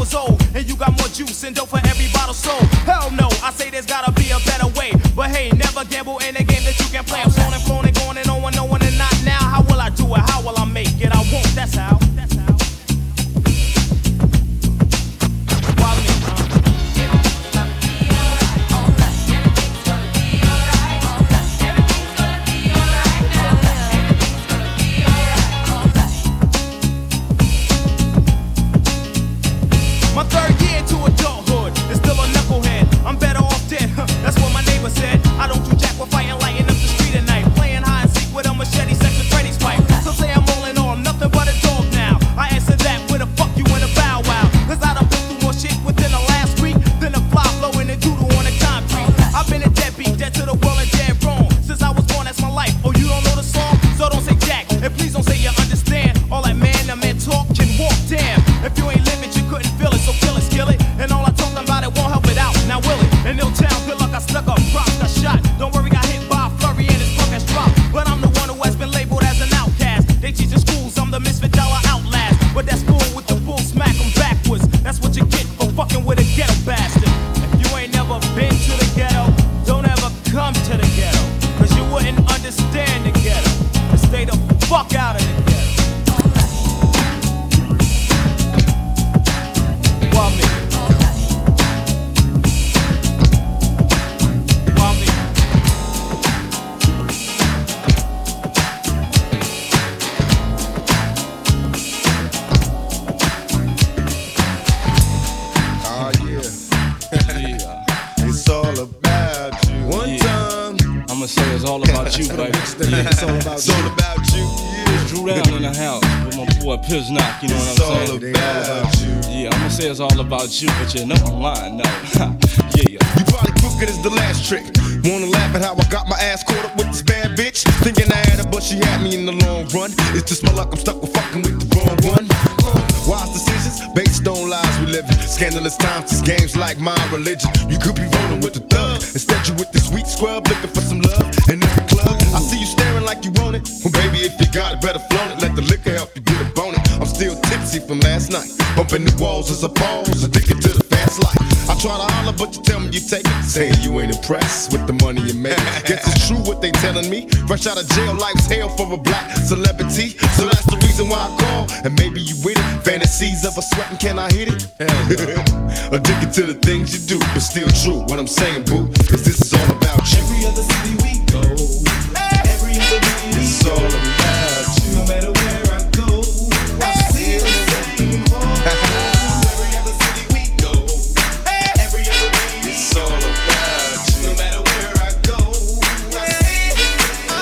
was old, and you got more juice and dope for every bottle sold. Hell no, I say there's gotta be a better way. But hey, never gamble in a game that you can play. I'm flown and flown and going and on and on and not now. How will I do it? How will I make it? I won't, that's how. That's how. My third year to adulthood is still a knucklehead. I'm better off dead, huh, that's what my neighbor said. I don't do jack with fighting, lighting up the street at night. Playing hide and seek with a machete, sex and Freddy's pipe. Some say I'm all in all, I'm nothing but a dog now. I answer that with a fuck you and a bow wow. Cause I done been through more shit within the last week than a fly blowing a doodle on a concrete. I've been a deadbeat, dead to the world and dead wrong. Since I was born, that's my life. Oh, you don't know the song? So don't say jack, and please don't say you understand. All that man, that man talk can walk, damn. If you ain't living, you couldn't feel it, so kill it, skill it. And all I talking about it won't help it out, now will it? In no town, good luck, I stuck up, props, got shot. Don't worry, got hit by a flurry and his fuck has dropped. But I'm the one who has been labeled as an outcast. They teach in schools, I'm the misfit dollar outlast. But that's cool with the bull, smack them backwards. That's what you get for fucking with a ghetto bastard. If you ain't never been to the ghetto, don't ever come to the ghetto. Cause you wouldn't understand the ghetto. And stay the fuck out of the ghetto. Why me? Why me? Ah, yeah. It's all about you. One time. I'ma say it's all about you, baby. It's all about It's you. all about you. Yeah. Drew down in the house with my boy Piz Knock, you know what I'm saying? It's all about you. Yeah, I'ma say it's all about you, but you know I'm lying, no. Yeah. You probably crooked as the last trick. Wanna laugh at how I got my ass caught up with this bad bitch? Thinking I had her, but she had me in the long run. It's just my luck, I'm stuck with fucking with the wrong one. Wise decisions based on lies we live in. Scandalous times, this game's like my religion. You could be rolling with the thug. Instead, you with the sweet scrub looking for some love in every club. I see you staring like you want it. Well, baby, if you got it, better flown it. Let the liquor help you get a bone it. I'm still tipsy from last night. Bumping the walls as a pause, addicted to the fast life. I try to holler, but you tell me you take it. Saying you ain't impressed with the money you make. Guess it's true what they telling me. Fresh out of jail, life's hell for a black celebrity. So that's the reason why I call. And maybe you with it. Fantasies of a sweating, can I hit it? Addicted to the things you do, but still true. What I'm saying, boo, is this is all about you. Every other city we go, every other city it's all about you. No matter where I go, I feel the same. Every other city we go, every other city it's all about you. No matter where I go, I see the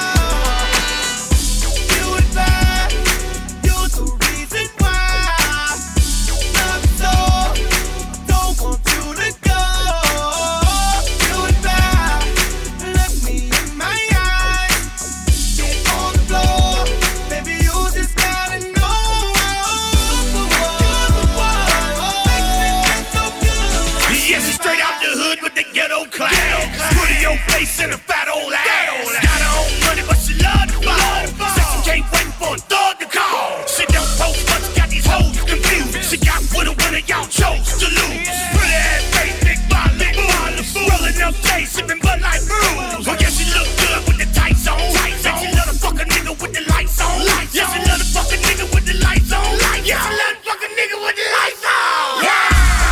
same. You and I, you're the reason why love so don't want you to go. You and I, look me in my eyes, get on the floor, baby. You just gotta know you're the one, makes me feel so good. Yes, it's straight out the hood with the ghetto class. Put in your face in a fat old ass. Got her own money, but she love the ball. Said she can't wait for a thug to call. She don't post, but she got these hoes confused. She got with a winner, y'all chose to lose. Pretty ass face, big body, big body, rolling up J's, sipping Bud Light brews. Well, yeah, she look good with the tights on. Yeah, she love the fucking nigga with the lights on. Yeah, she love the fucking nigga with the lights on. Yeah, she love the fucking nigga with the lights on. Yeah.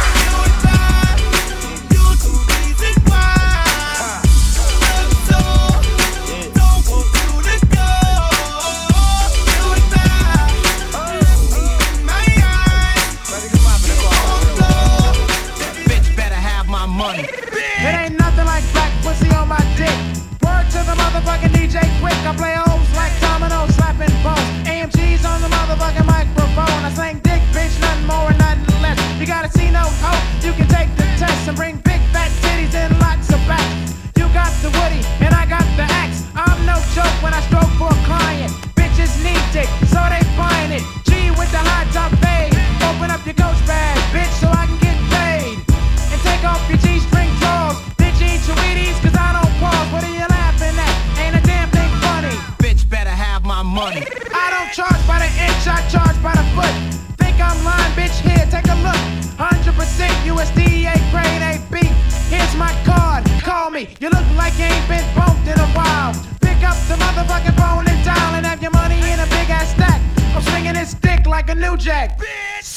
Money. It ain't nothing like black pussy on my dick. Word to the motherfucking D J quick. I play hoes like dominoes, slapping bones. A M Gs on the motherfucking microphone. I slang dick, bitch, nothing more and nothing less. You gotta see no hope. You can take the test and bring big fat titties and lots of back. You got the woody and I got the axe. I'm no joke when I stroke for a client. Bitches need dick, so they buying it. G with the hot top fade. Open up your coach bag, bitch, so I can get paid. And take off your G-string drawers. Did you eat your Wheaties? Cause I don't pause. What are you laughing at? Ain't a damn thing funny. Bitch better have my money. I don't charge by the inch, I charge by the foot. Think I'm lying, bitch? Here, take a look. Hundred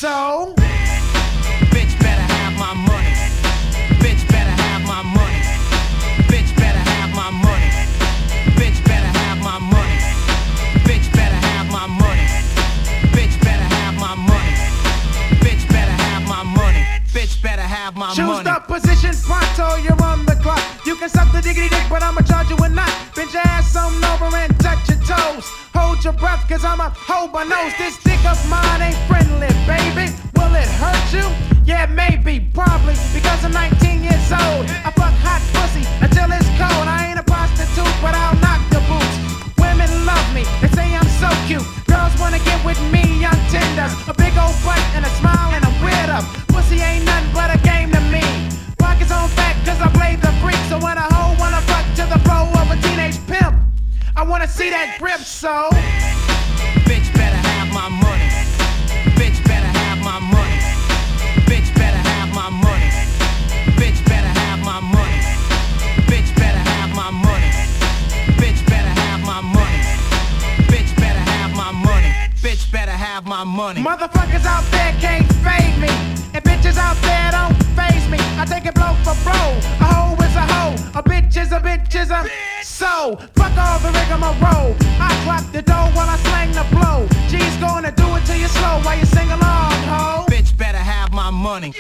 so. Bitch better have my money. Bitch better have my money. Bitch better have my money. Bitch better have my money. Bitch better have my money. Bitch better have my money. Bitch better have my money. Bitch better have my money. Choose the position, pronto, you're on the clock. You can suck the diggity dick, but I'ma charge you a knot. Bend your ass on over and touch your toes. Hold your breath, cause I'm a hold my nose. This dick of mine ain't friendly, baby. Will it hurt you? Yeah, maybe, probably, because I'm nineteen years old. I fuck hot pussy until it's cold. I ain't a prostitute, but I'll knock the boots. Women love me, they say I'm so cute. Girls wanna get with me, young tenders. A big old butt and a smile and a weird up. Pussy ain't nothing but a game to me. Pockets on fat cause I play the freak. So when a hoe wanna fuck to the flow of a teenage pimp, I wanna see that grip, so bitch better have my money. Bitch better have my money. Bitch better have my money. Bitch better have my money. Bitch better have my money. Bitch better have my money. Bitch better have my money. Bitch better have my money. Motherfuckers out there can't fade me, and bitches out there don't faze me. I take it blow for bro. A hoe is a hoe. A bitch is a bitch is a so. Fuck all the rigmarole. I clock the dough while I slang the blow. G's gonna do it till you slow while you sing along, ho. Bitch better have my money.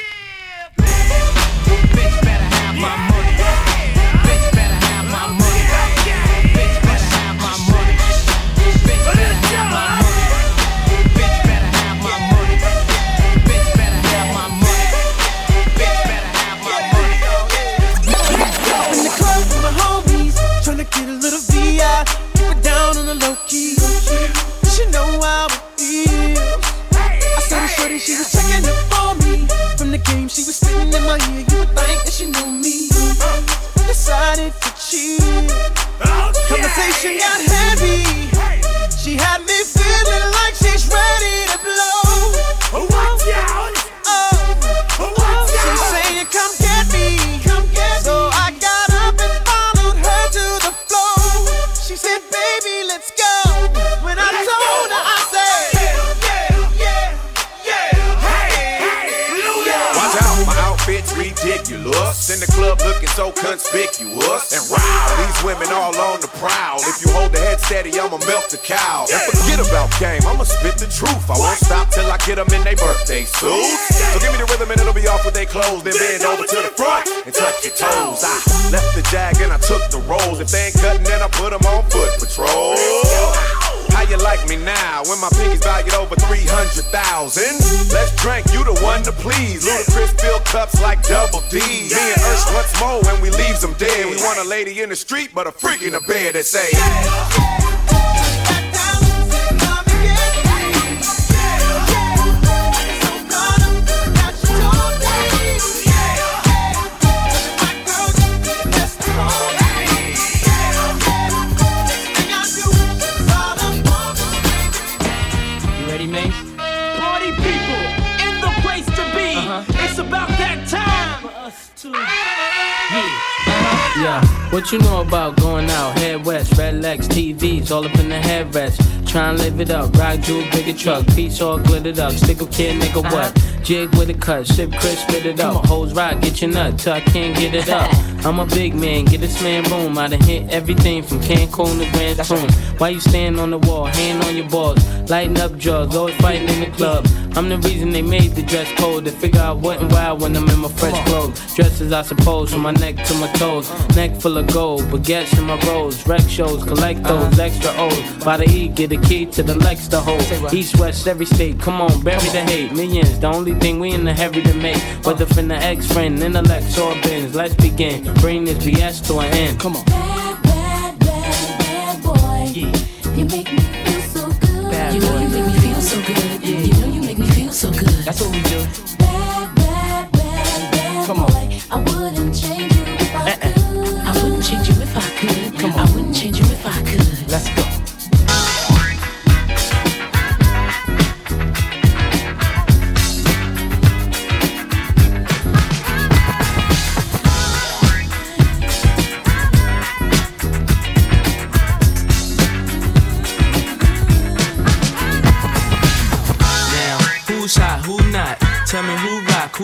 Bitch better have my money. Bitch better have my money. Bitch better have my money. Bitch better have my money. Bitch better have my money. Bitch better have my money. Bitch better have my money. In the club with my homies, tryna get a little V I. Keep it down on the low key. She know how it feels. I saw the shorty, she was checking up on me. From the game, she was spitting in my ear. You would think that she knew me. Decided to cheat. Conversation got heavy. She had me feeling like she's ready to blow. Watch out! Oh, she's saying, "Come get me, come get me." So I got up and followed her to the floor. She said, "Baby, let's go." When I told her, I said, "Yeah, yeah, yeah, hey, hey." Watch out, my outfit's ridiculous. In the club looking so conspicuous. And wow, these women all on the prowl. If you hold the head steady, I'ma milk the cow. And forget about game, I'ma spit the truth. I won't stop till I get them in their birthday suits. So give me the rhythm and it'll be off with they clothes. Then bend over to the front and touch your toes. I left the jag and I took the rolls. If they ain't cutting, then I put them on foot patrol. How you like me now when my pinky's valued over three hundred thousand? Let's drink, you the one to please. Ludacris fill cups like Double D. Me and Ursh once more when we leaves them dead. We want a lady in the street, but a freak in the bed that say Party people in the place to be. Uh-huh. It's about that time for us to. Yeah. Yeah, what you know about going out? Head west, red legs, T Vs, all up in the headrest. Try and live it up, ride to a bigger truck, piece all glittered up, stick a kid, nigga what? Jig with a cut, sip crisp, spit it up. Hoes rock, get your nut till I can't get it up. I'm a big man, get this man room. I done hit everything from Cancun to Grand Tune. Why you stand on the wall, hand on your balls, lighting up drugs, always fighting in the club. I'm the reason they made the dress code, to figure out what and why when I'm in my fresh clothes. Dresses I suppose, from my neck to my toes. Neck full of gold, baguettes in my rolls. Rec shows, collect those extra O's. By the E, get a key to the Lex to hold. East, west, every state, come on, bury the hate. Millions, the only thing we in the heavy to make. Whether from the ex-friend, intellect, or bins. Let's begin, bring this B S to an end. Come on. Bad, bad, bad, bad boy. Yeah. You make me feel so good. Bad you know boy. You make me feel so good. Yeah. You know you make me feel so good. That's what we do. Bad, bad, bad, bad Come boy. On. I wouldn't change you if I uh-uh. could. I wouldn't change you if I could. Come on. I wouldn't change you if I could. Let's go.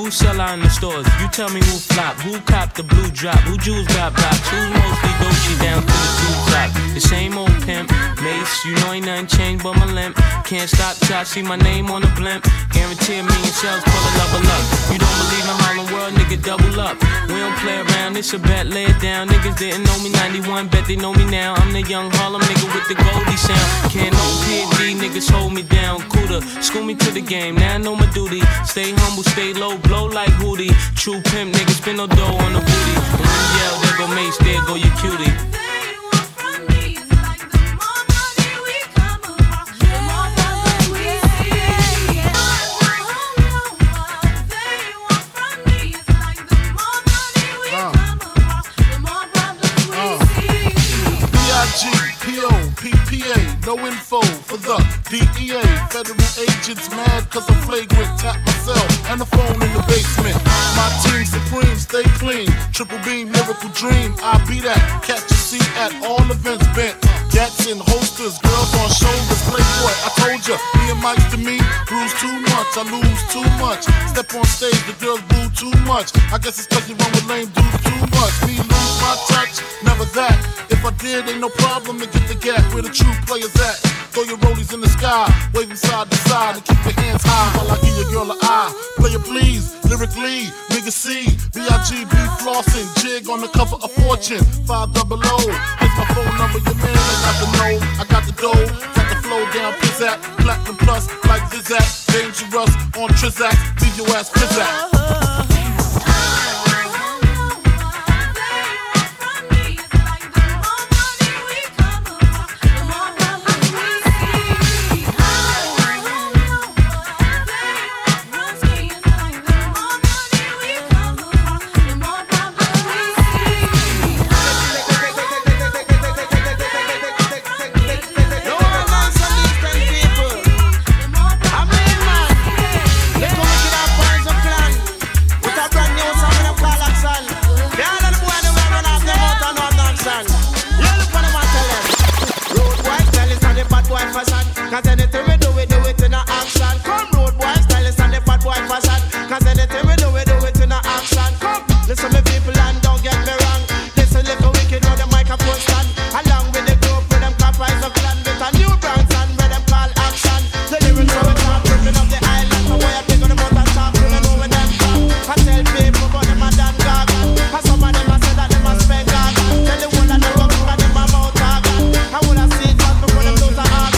Who sell out in the stores? You tell me who flop. Who cop the blue drop? Who jewels got blocks? Who's mostly Dolce down to the two top? The same old pimp. Mace, you know ain't nothing changed but my limp. Can't stop till I see my name on the blimp. Guarantee a million sales, pull a level up. You don't believe in Harlem World, nigga, double up. We don't play around, it's a bet, lay it down. Niggas didn't know me ninety-one, bet they know me now. I'm the young Harlem nigga with the Goldie sound. Can't no P D, niggas hold me down. Cooler, school me to the game, now I know my duty. Stay humble, stay low, blow like Hootie. True pimp, niggas spin no dough on the booty. And when you yell, there go Mace, there go your cutie. No info for the D E A. Federal agents mad cause I'm flagrant. Tap myself and the phone in the basement. My team supreme, stay clean. Triple beam, miracle dream. I be that. Catch a seat at all events bent. Gats in holsters, girls on shoulders. Playboy, I told ya, me and Mike's to me. Bruise too much, I lose too much. Step on stage, the girls boo too much. I guess it's cause you run with lame dudes too much. Me lose my touch, never that. If I did, ain't no problem to get the gap where the true players at. Throw your rollies in the sky, waving side to side, and keep your hands high while I give your girl an eye. Player please, lyrically, nigga C, B I G B flossing, jig on the cover of Fortune, five double O. Here's my phone number, your man, I got the know, I got the dough, got the flow down, pizzat, platinum plus, like Zizak, dangerous on Trizak, leave your ass pizzat. Cause anything we do, we do it in a action. Come road boy, stylist and the bad boy fashion. Cause anything we do, we do it in a action. Come, listen me people and don't get me wrong. Listen little wicked on the microphone stand. Along with the group with them coppers of clan. With a new brand and where them call action. The lyrics are top, ripping up the island. So why I pick on the mountain top, you know where them from. I tell people about them a damn gaga. And some of them a say that them a spend gaga. Tell the one that they rock and them a mouth gaga. I woulda seen that before them lose a organ.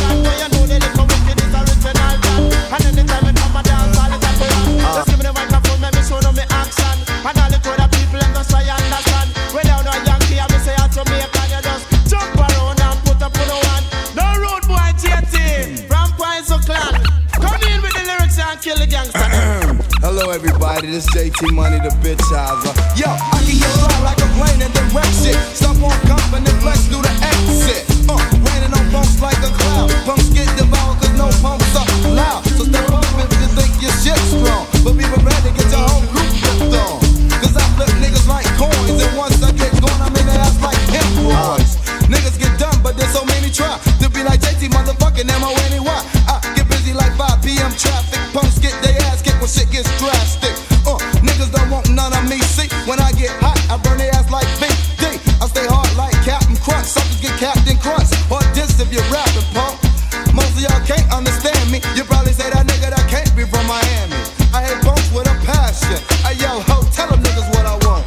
And anytime I come a dance, all it's a plan. Just give me the microphone, let me show them me action. And all the other people, them just try understand. When you're not Yankee, I me say out to me, and you just jump around and put up on the one. No road boy, J T, from Points of Clan. Come in with the lyrics and kill the gangster. Hello everybody, this J T Money, the bitch houser. Yo, I can get fly like a plane and direct shit. Stop on company, flex through the exit. Uh, raining on bumps like a cloud. Pumps get devoured cause no pumps up loud. So step up if you think your shit's strong. But be prepared to get your whole group flipped on. Cause I flip niggas like coins. And once I get going, I'm in the ass like hemorrhoids. Niggas get done, but there's so many try to be like J T motherfucking M O N E Y. I get busy like five P M traffic. Punks get their ass kicked when shit gets drastic. Uh, niggas don't want none of me, see. When I get hot, I burn their ass like V D. I stay hard like Captain Crunch. Suckers get Captain Crunch. Or this if you're rapping, punk. Most of y'all can't understand me. You probably say that nigga that can't be from Miami. I hate punks with a passion. Hey yo, ho, tell them niggas what I want.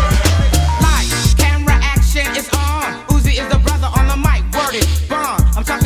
Camera action is on. Uzi is the brother on the mic. Word it, bomb. I'm talking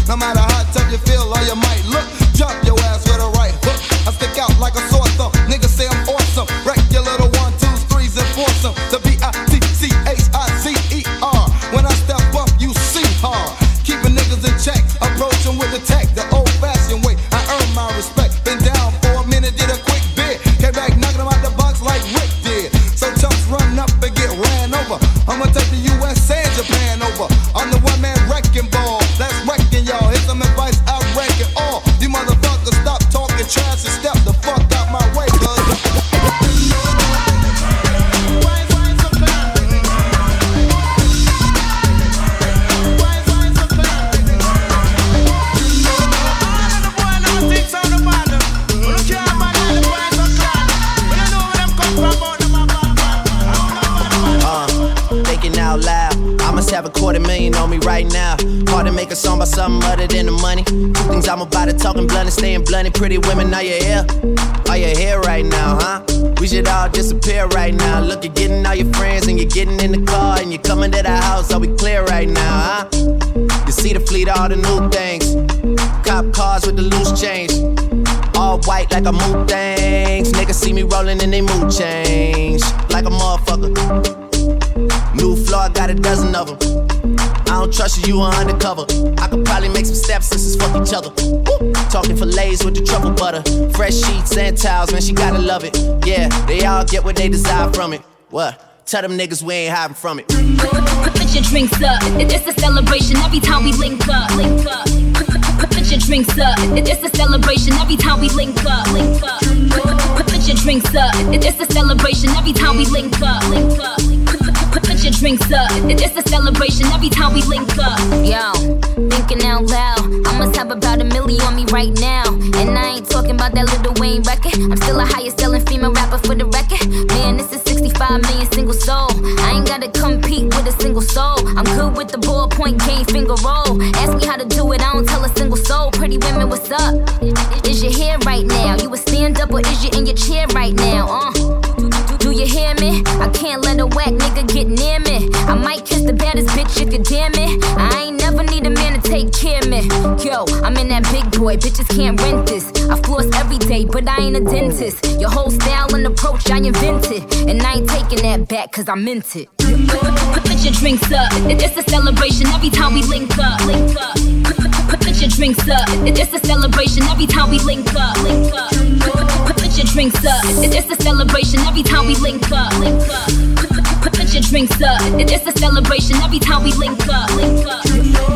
No matter how tough you feel or you might look, jump your ass with a right hook. I stick out like a sore thumb. Niggas say I'm awesome. Wreck your little one, twos, threes, and foursome. The B I T C H I C E R. When I step up, you see hard. Keeping niggas in check, approach them with the tech, the old-fashioned way. I earn my respect. Been down for a minute, did a quick bid. Came back knocking them out the box like Rick did. So chumps run up and get ran over. I'ma take the U S A and Japan over. I'm the one-man wrecking ball. That's wrecking y'all. Here's some advice, I wreck it all. You motherfuckers stop talking trash and step the fuck out my way, cuz. Have a quarter million on me right now. Hard to make a song about something other than the money. Two things I'm about to talking blunt and staying blunt. Pretty women, are you here? Are you here right now, huh? We should all disappear right now. Look, you're getting all your friends and you're getting in the car and you're coming to the house. Are we clear right now, huh? You see the fleet, all the new things. Cop cars with the loose change. All white like a mood things. Niggas see me rolling and they mood change. Like a motherfucker. New floor, I got a dozen of them. I don't trust you, you are undercover. I could probably make some stepsisters fuck each other. Woo! Talking fillets with the truffle butter. Fresh sheets and towels, man, she gotta love it. Yeah, they all get what they desire from it. What? Tell them niggas we ain't hiding from it. Put your drinks up. It's a celebration every time we link up. Link up. Put your drinks up. It's a celebration every time we link up. Link up. Put your drinks up. It's a celebration every time we link up. Link up. Put your drinks up. It's a celebration every time we link up. Yo, thinking out loud. I must have about a million on me right now. And I ain't talking about that Lil Wayne record. I'm still a highest selling female rapper for the record. Man, this is sixty-five million single soul. I ain't gotta compete with a single soul. I'm good with the ballpoint game, finger roll. Ask me how to do it, I don't tell a single soul. Pretty women, what's up? Is your hair right now? You a stand up or is you in your chair right now? Uh. Do you hear me? I can't let a whack nigga get near me. I might kiss the baddest bitch if you damn it. I ain't never need a man to take care of me. Yo, I'm in that big boy, bitches can't rent this. I floss every day, but I ain't a dentist. Your whole style and approach I invented. And I ain't taking that back cause I meant it. Put your drinks up. It's a celebration every time we link up. Link up. Put your drinks up. It's a celebration every time we link up. Link up. Put your drinks up. It's a celebration every time we link up. Link up. Put your drinks up. It's a celebration every time we link up. Link up.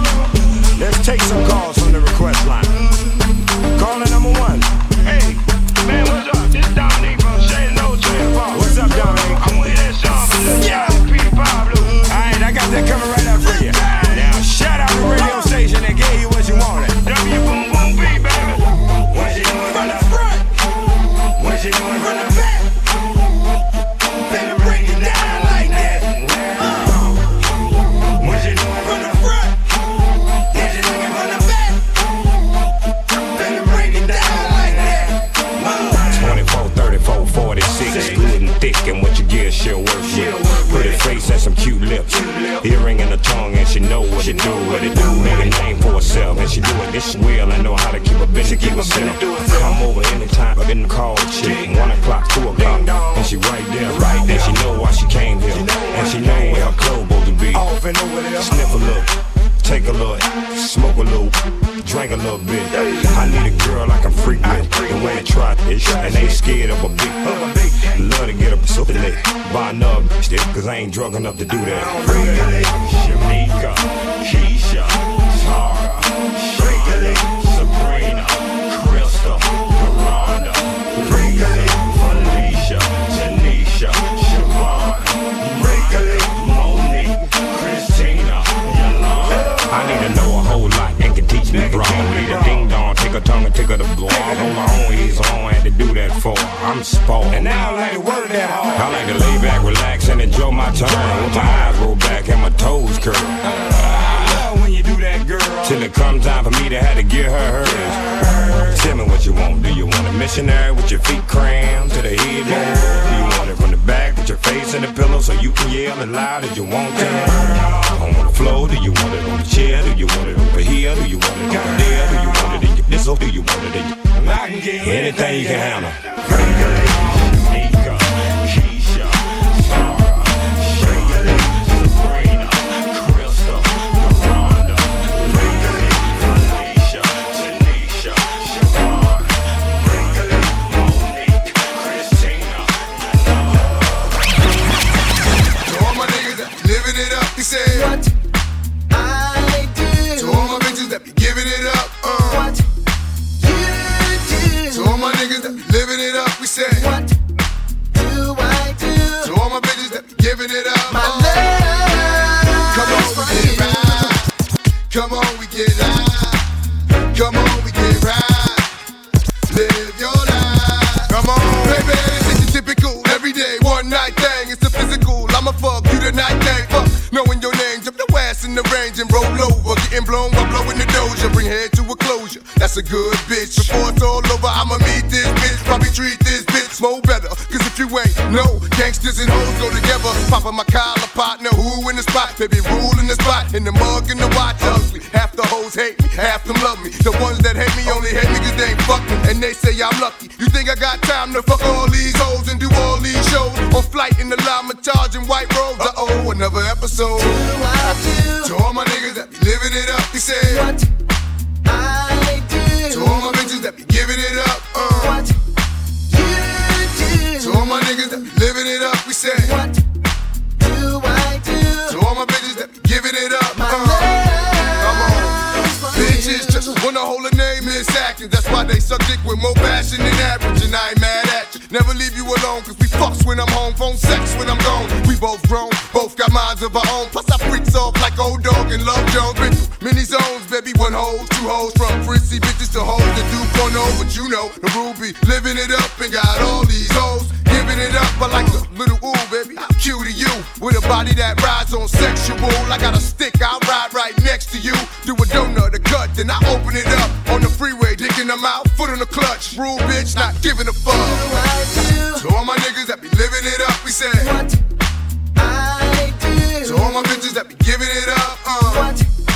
Let's take some calls from the request line. Caller number one. Hey, man, what's up? This Dominique from Shane No Trail Park. What's up, Dominique? I'm with that song from the yeah. P. Pablo. Alright, I got that coming right up for you. Now, shout out the radio station that gave you what you wanted. W Boom Boom B, baby. What you doing from the front? What you doing from the back? Baby, break it down like that. Uh. What you doing from the front? What you doing from the back? Baby, break it down like that. Uh. twenty-four, thirty-four, forty-six, good and thick, and what you get, she'll work with. Pretty face and some cute lips, earring in her tongue, and she know what to do. What it do? Make a name for herself, and she do it this well. I know how to keep a business to herself. Come over anytime, I've been called chick. One o'clock, two o'clock, and she right there, right there. She know why she came here, and she know where her clothes supposed to be. Sniff a little, take a look, smoke a little, drink a little bit. I need a girl I can freak with, the way it try it, and ain't scared of a big. Love to get up so lit, buy another stick, cause I ain't drunk enough to do that. Shamika, Keisha, Tara, Shirley, Sabrina, Crystal, Miranda, Felicia, Tanisha, Siobhan, Monique, Christina, Yolanda. I need to know a whole lot and can teach me wrong. Need a ding dong, take a tongue and take her to blow. I hold my own ears on, had to do that for her. I'm spoiled. And now I like to work that hard. I like to lay back, relax, and enjoy my time. With my eyes roll back and my toes curl. I love when you do that, girl. Till it comes time for me to have to give her hers. Tell me what you want. Do you want a missionary with your feet crammed to the headboard? Do you want it from the back with your face in the pillow so you can yell as loud as you want to? On the floor, do you want it on the chair? Do you want it over here? Do you want it on the Anything you can handle. He said, what I do. To all my bitches that be giving it up, uh. What you do. To all my niggas that be living it up, we say, what do I do. To all my bitches that be giving it up, my uh. love. Come on, we get right. Come on, we get live. Come on, we get right. Live your life. Come on, baby, it's a typical everyday one night thing. It's the physical. I'ma fuck you tonight, thing. Fuck. Knowing your name, jump the ass in the range and roll over. Getting blown while blowing the doja. Bring head to a closure. That's a good bitch. Before it's all over, I'ma meet this bitch. Probably treat this bitch more better. Cause if you ain't, no, gangsters and hoes go together. Poppin' my collar partner, who in the spot? Baby, rule in the spot. In the mug and the watch ugly. Half the hoes hate me, half them love me. The ones that hate me only hate me cause they ain't fuck me. And they say I'm lucky. You think I got time to fuck all these hoes and do all these shows? On flight in the llama charging white robes. Uh-oh, another episode. Do I do. To all my niggas that be living it up, he said, what I do. To all my bitches that be giving it up, uh. What you do. To all my niggas that be living it up, we say, what do I do. To all my bitches that be giving it up, my uh. Come on, bitches just wanna hold a name is acting. That's why they suck dick with more passion than average, and I ain't mad at you. Never leave you alone, cause we fucks when I'm home, phone sex when I'm gone. We both grown, both got minds of our own. Plus I freaks off like old dog and Love Jones. Been through many zones, baby, one hoes, two hoes. From prissy bitches to hoes that do porno. But you know, the Ruby living it up and got all these hoes giving it up. I like the little ooh, baby, I'm cute to you. With a body that rides on sexual. I got a stick, I'll ride right next to you. Do a donut, a cut, then I open it up. On the freeway, dicking them out, foot on the clutch. Rule bitch, not giving a fuck. To all my niggas that be living it up, we say, what I do. To all my bitches that be giving it up, uh. What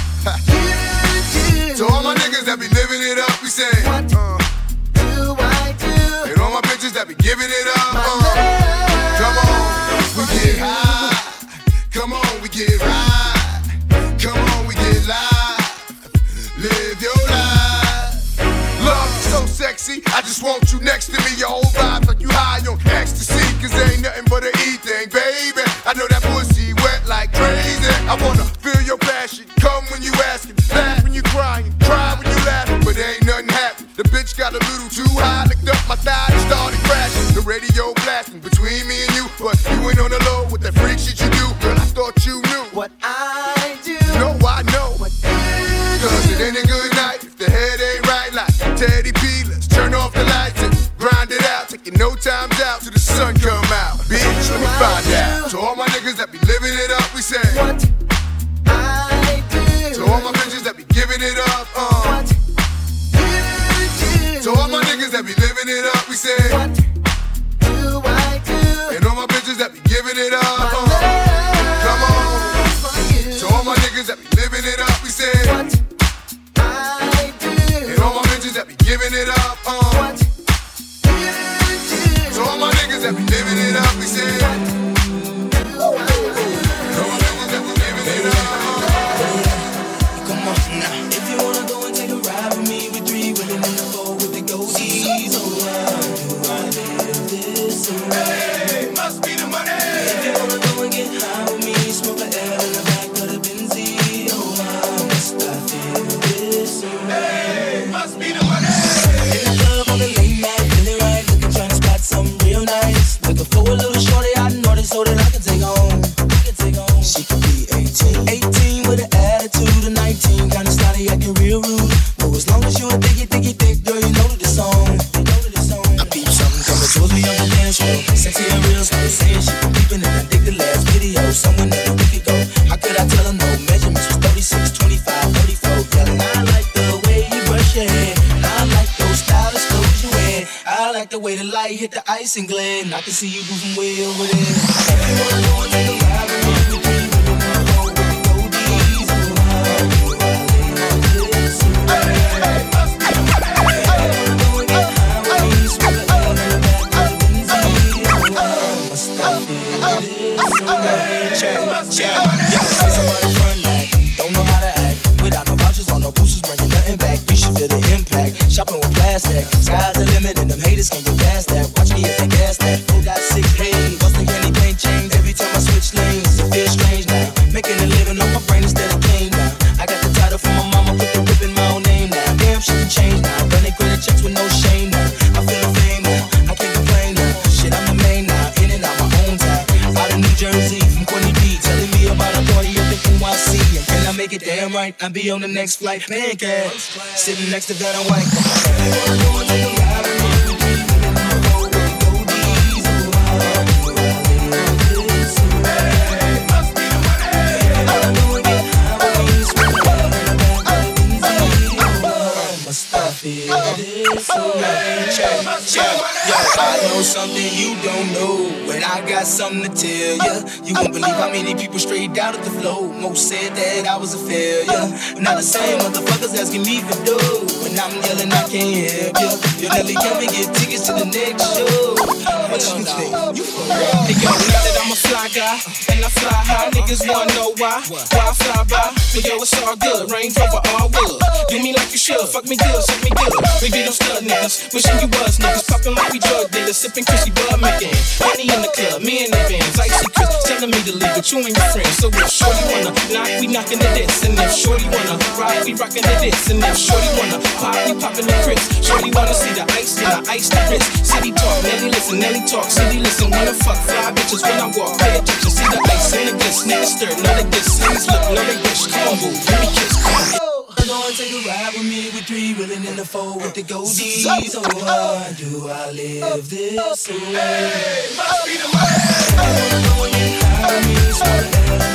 you do. To all my niggas that be living it up, we say, what uh. do I do. And all my bitches that be giving it up, uh. Come on, we get high. Come on, we get right. Come on, we get live. Live your life. Love is so sexy, I just want you next to me. Your whole vibe like you high on ecstasy. Cause there ain't nothing but an E thing, baby. I know that pussy wet like crazy. I wanna feel your passion. Come when you askin', laugh when you crying, cry when you laughing, but ain't nothing happen. The bitch got a little too high, licked up my thigh and started crashing. The radio blasting between me and you, but you went on the low with that freak shit you do. Girl, I thought you knew what I do. No, I know what you do. Cause it ain't a good night if the head ain't right. Like Teddy P, let's turn off the lights and grind it out. Taking no times out till the sun come out. Bitch, let me find out. To all my niggas that be living it up, we say, what I do. To all my bitches that be giving it up, uh. What you do. To all my niggas that be living it up, we say, what do I do. And all my bitches that be giving it up, uh. Come on. To all my niggas that be living it up, we say, what I do. And all my bitches that be giving it up, uh. What you do. To all my niggas that be living it up, we say, what do I do. And all my bitches that be giving it up, uh. Come on now. If you wanna go and take a ride with me, with three women in the four with the goatees, oh, how do I live this way? Hey, must be the money. If you wanna go and get high with me, smoke a L in the back of the Benzie, oh, how must I feel this way? Hey, must be the money. In the club on the late night, feeling right, looking trying to spot something real nice. Looking for a little shorty I know this so that I can take home. I can take home. She could be eighteen, eighteen with an attitude of nineteen, kinda started acting real rude. But as long as you a diggy, diggy, dick, girl, you know that this song. You know that this song. I peep something coming towards me on the dance floor. Sexy and real, started saying she been peeping, and I dig the last video. Someone that a week ago. How could I tell her no measurements was thirty-six, twenty-five, thirty-four? Yelling, I like the way you brush your hair. I like those stylish clothes you wear. I like the way the light hit the ice and glare. And I can see you moving way over there. If you wanna go and take a ride with me, with me, with me, with me, with the goatees, oh, how do I live this way? Hey, hey, must be the money. If you wanna go and get high with make it damn right. I'll be on the next flight, pancake, sitting next to Vanna White. Wanna take a ride with me? I know something you don't know, and I got something to tell ya. You won't believe how many people straight out of the flow. Most said that I was a failure. Now the same motherfuckers asking me for dough, when I'm yelling I can't help ya. You nearly come and get tickets to the next show. What you think? You for real? Hey yo, now that I'm a fly guy and I fly high, niggas wanna know why? Why I fly by? But yo, it's all good. Range Rover, all wood. Do me like you should. Fuck me good, suck me good. Baby, don't stud niggas. Wishing you was niggas. Popping like we drug dealers. Sipping Chrissy Bud making money in the club. Me and the bands. Icy Chris telling me to leave with you and your friends. So if shorty wanna knock, we knocking the this. And if shorty wanna ride, we rocking the this. And if shorty wanna pop, we popping the Chris. Shorty wanna see the ice, then I ice the wrist. City talk, Nelly listen, Nelly talk, city listen. Wanna fuck fly bitches when I walk. Pay attention, see the ice in the bliss. Niggas stir, know they diss. Niggas look, know they wish. Come on, boo, give me kiss, come on. Go and take a ride with me with three willing in the four with the goldies. Oh, why do I live this way? Hey, must be the money. Go and get high with me, swear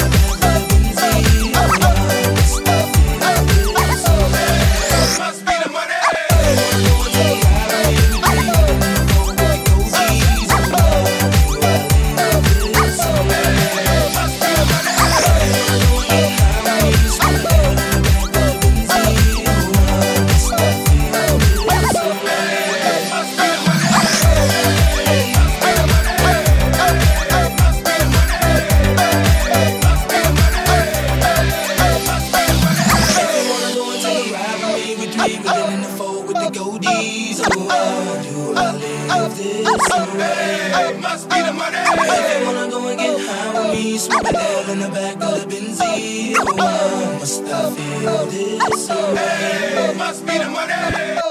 must be the money. Go and take a ride with me with three willing in the four with the goldies. Oh, why do I live this way? Must be the money. Go and get high with me, swear hey, must be the money. If you wanna go and get high with me, smoke the L in the back of the Benzie. Oh, must I feel this way? Hey, must be the money.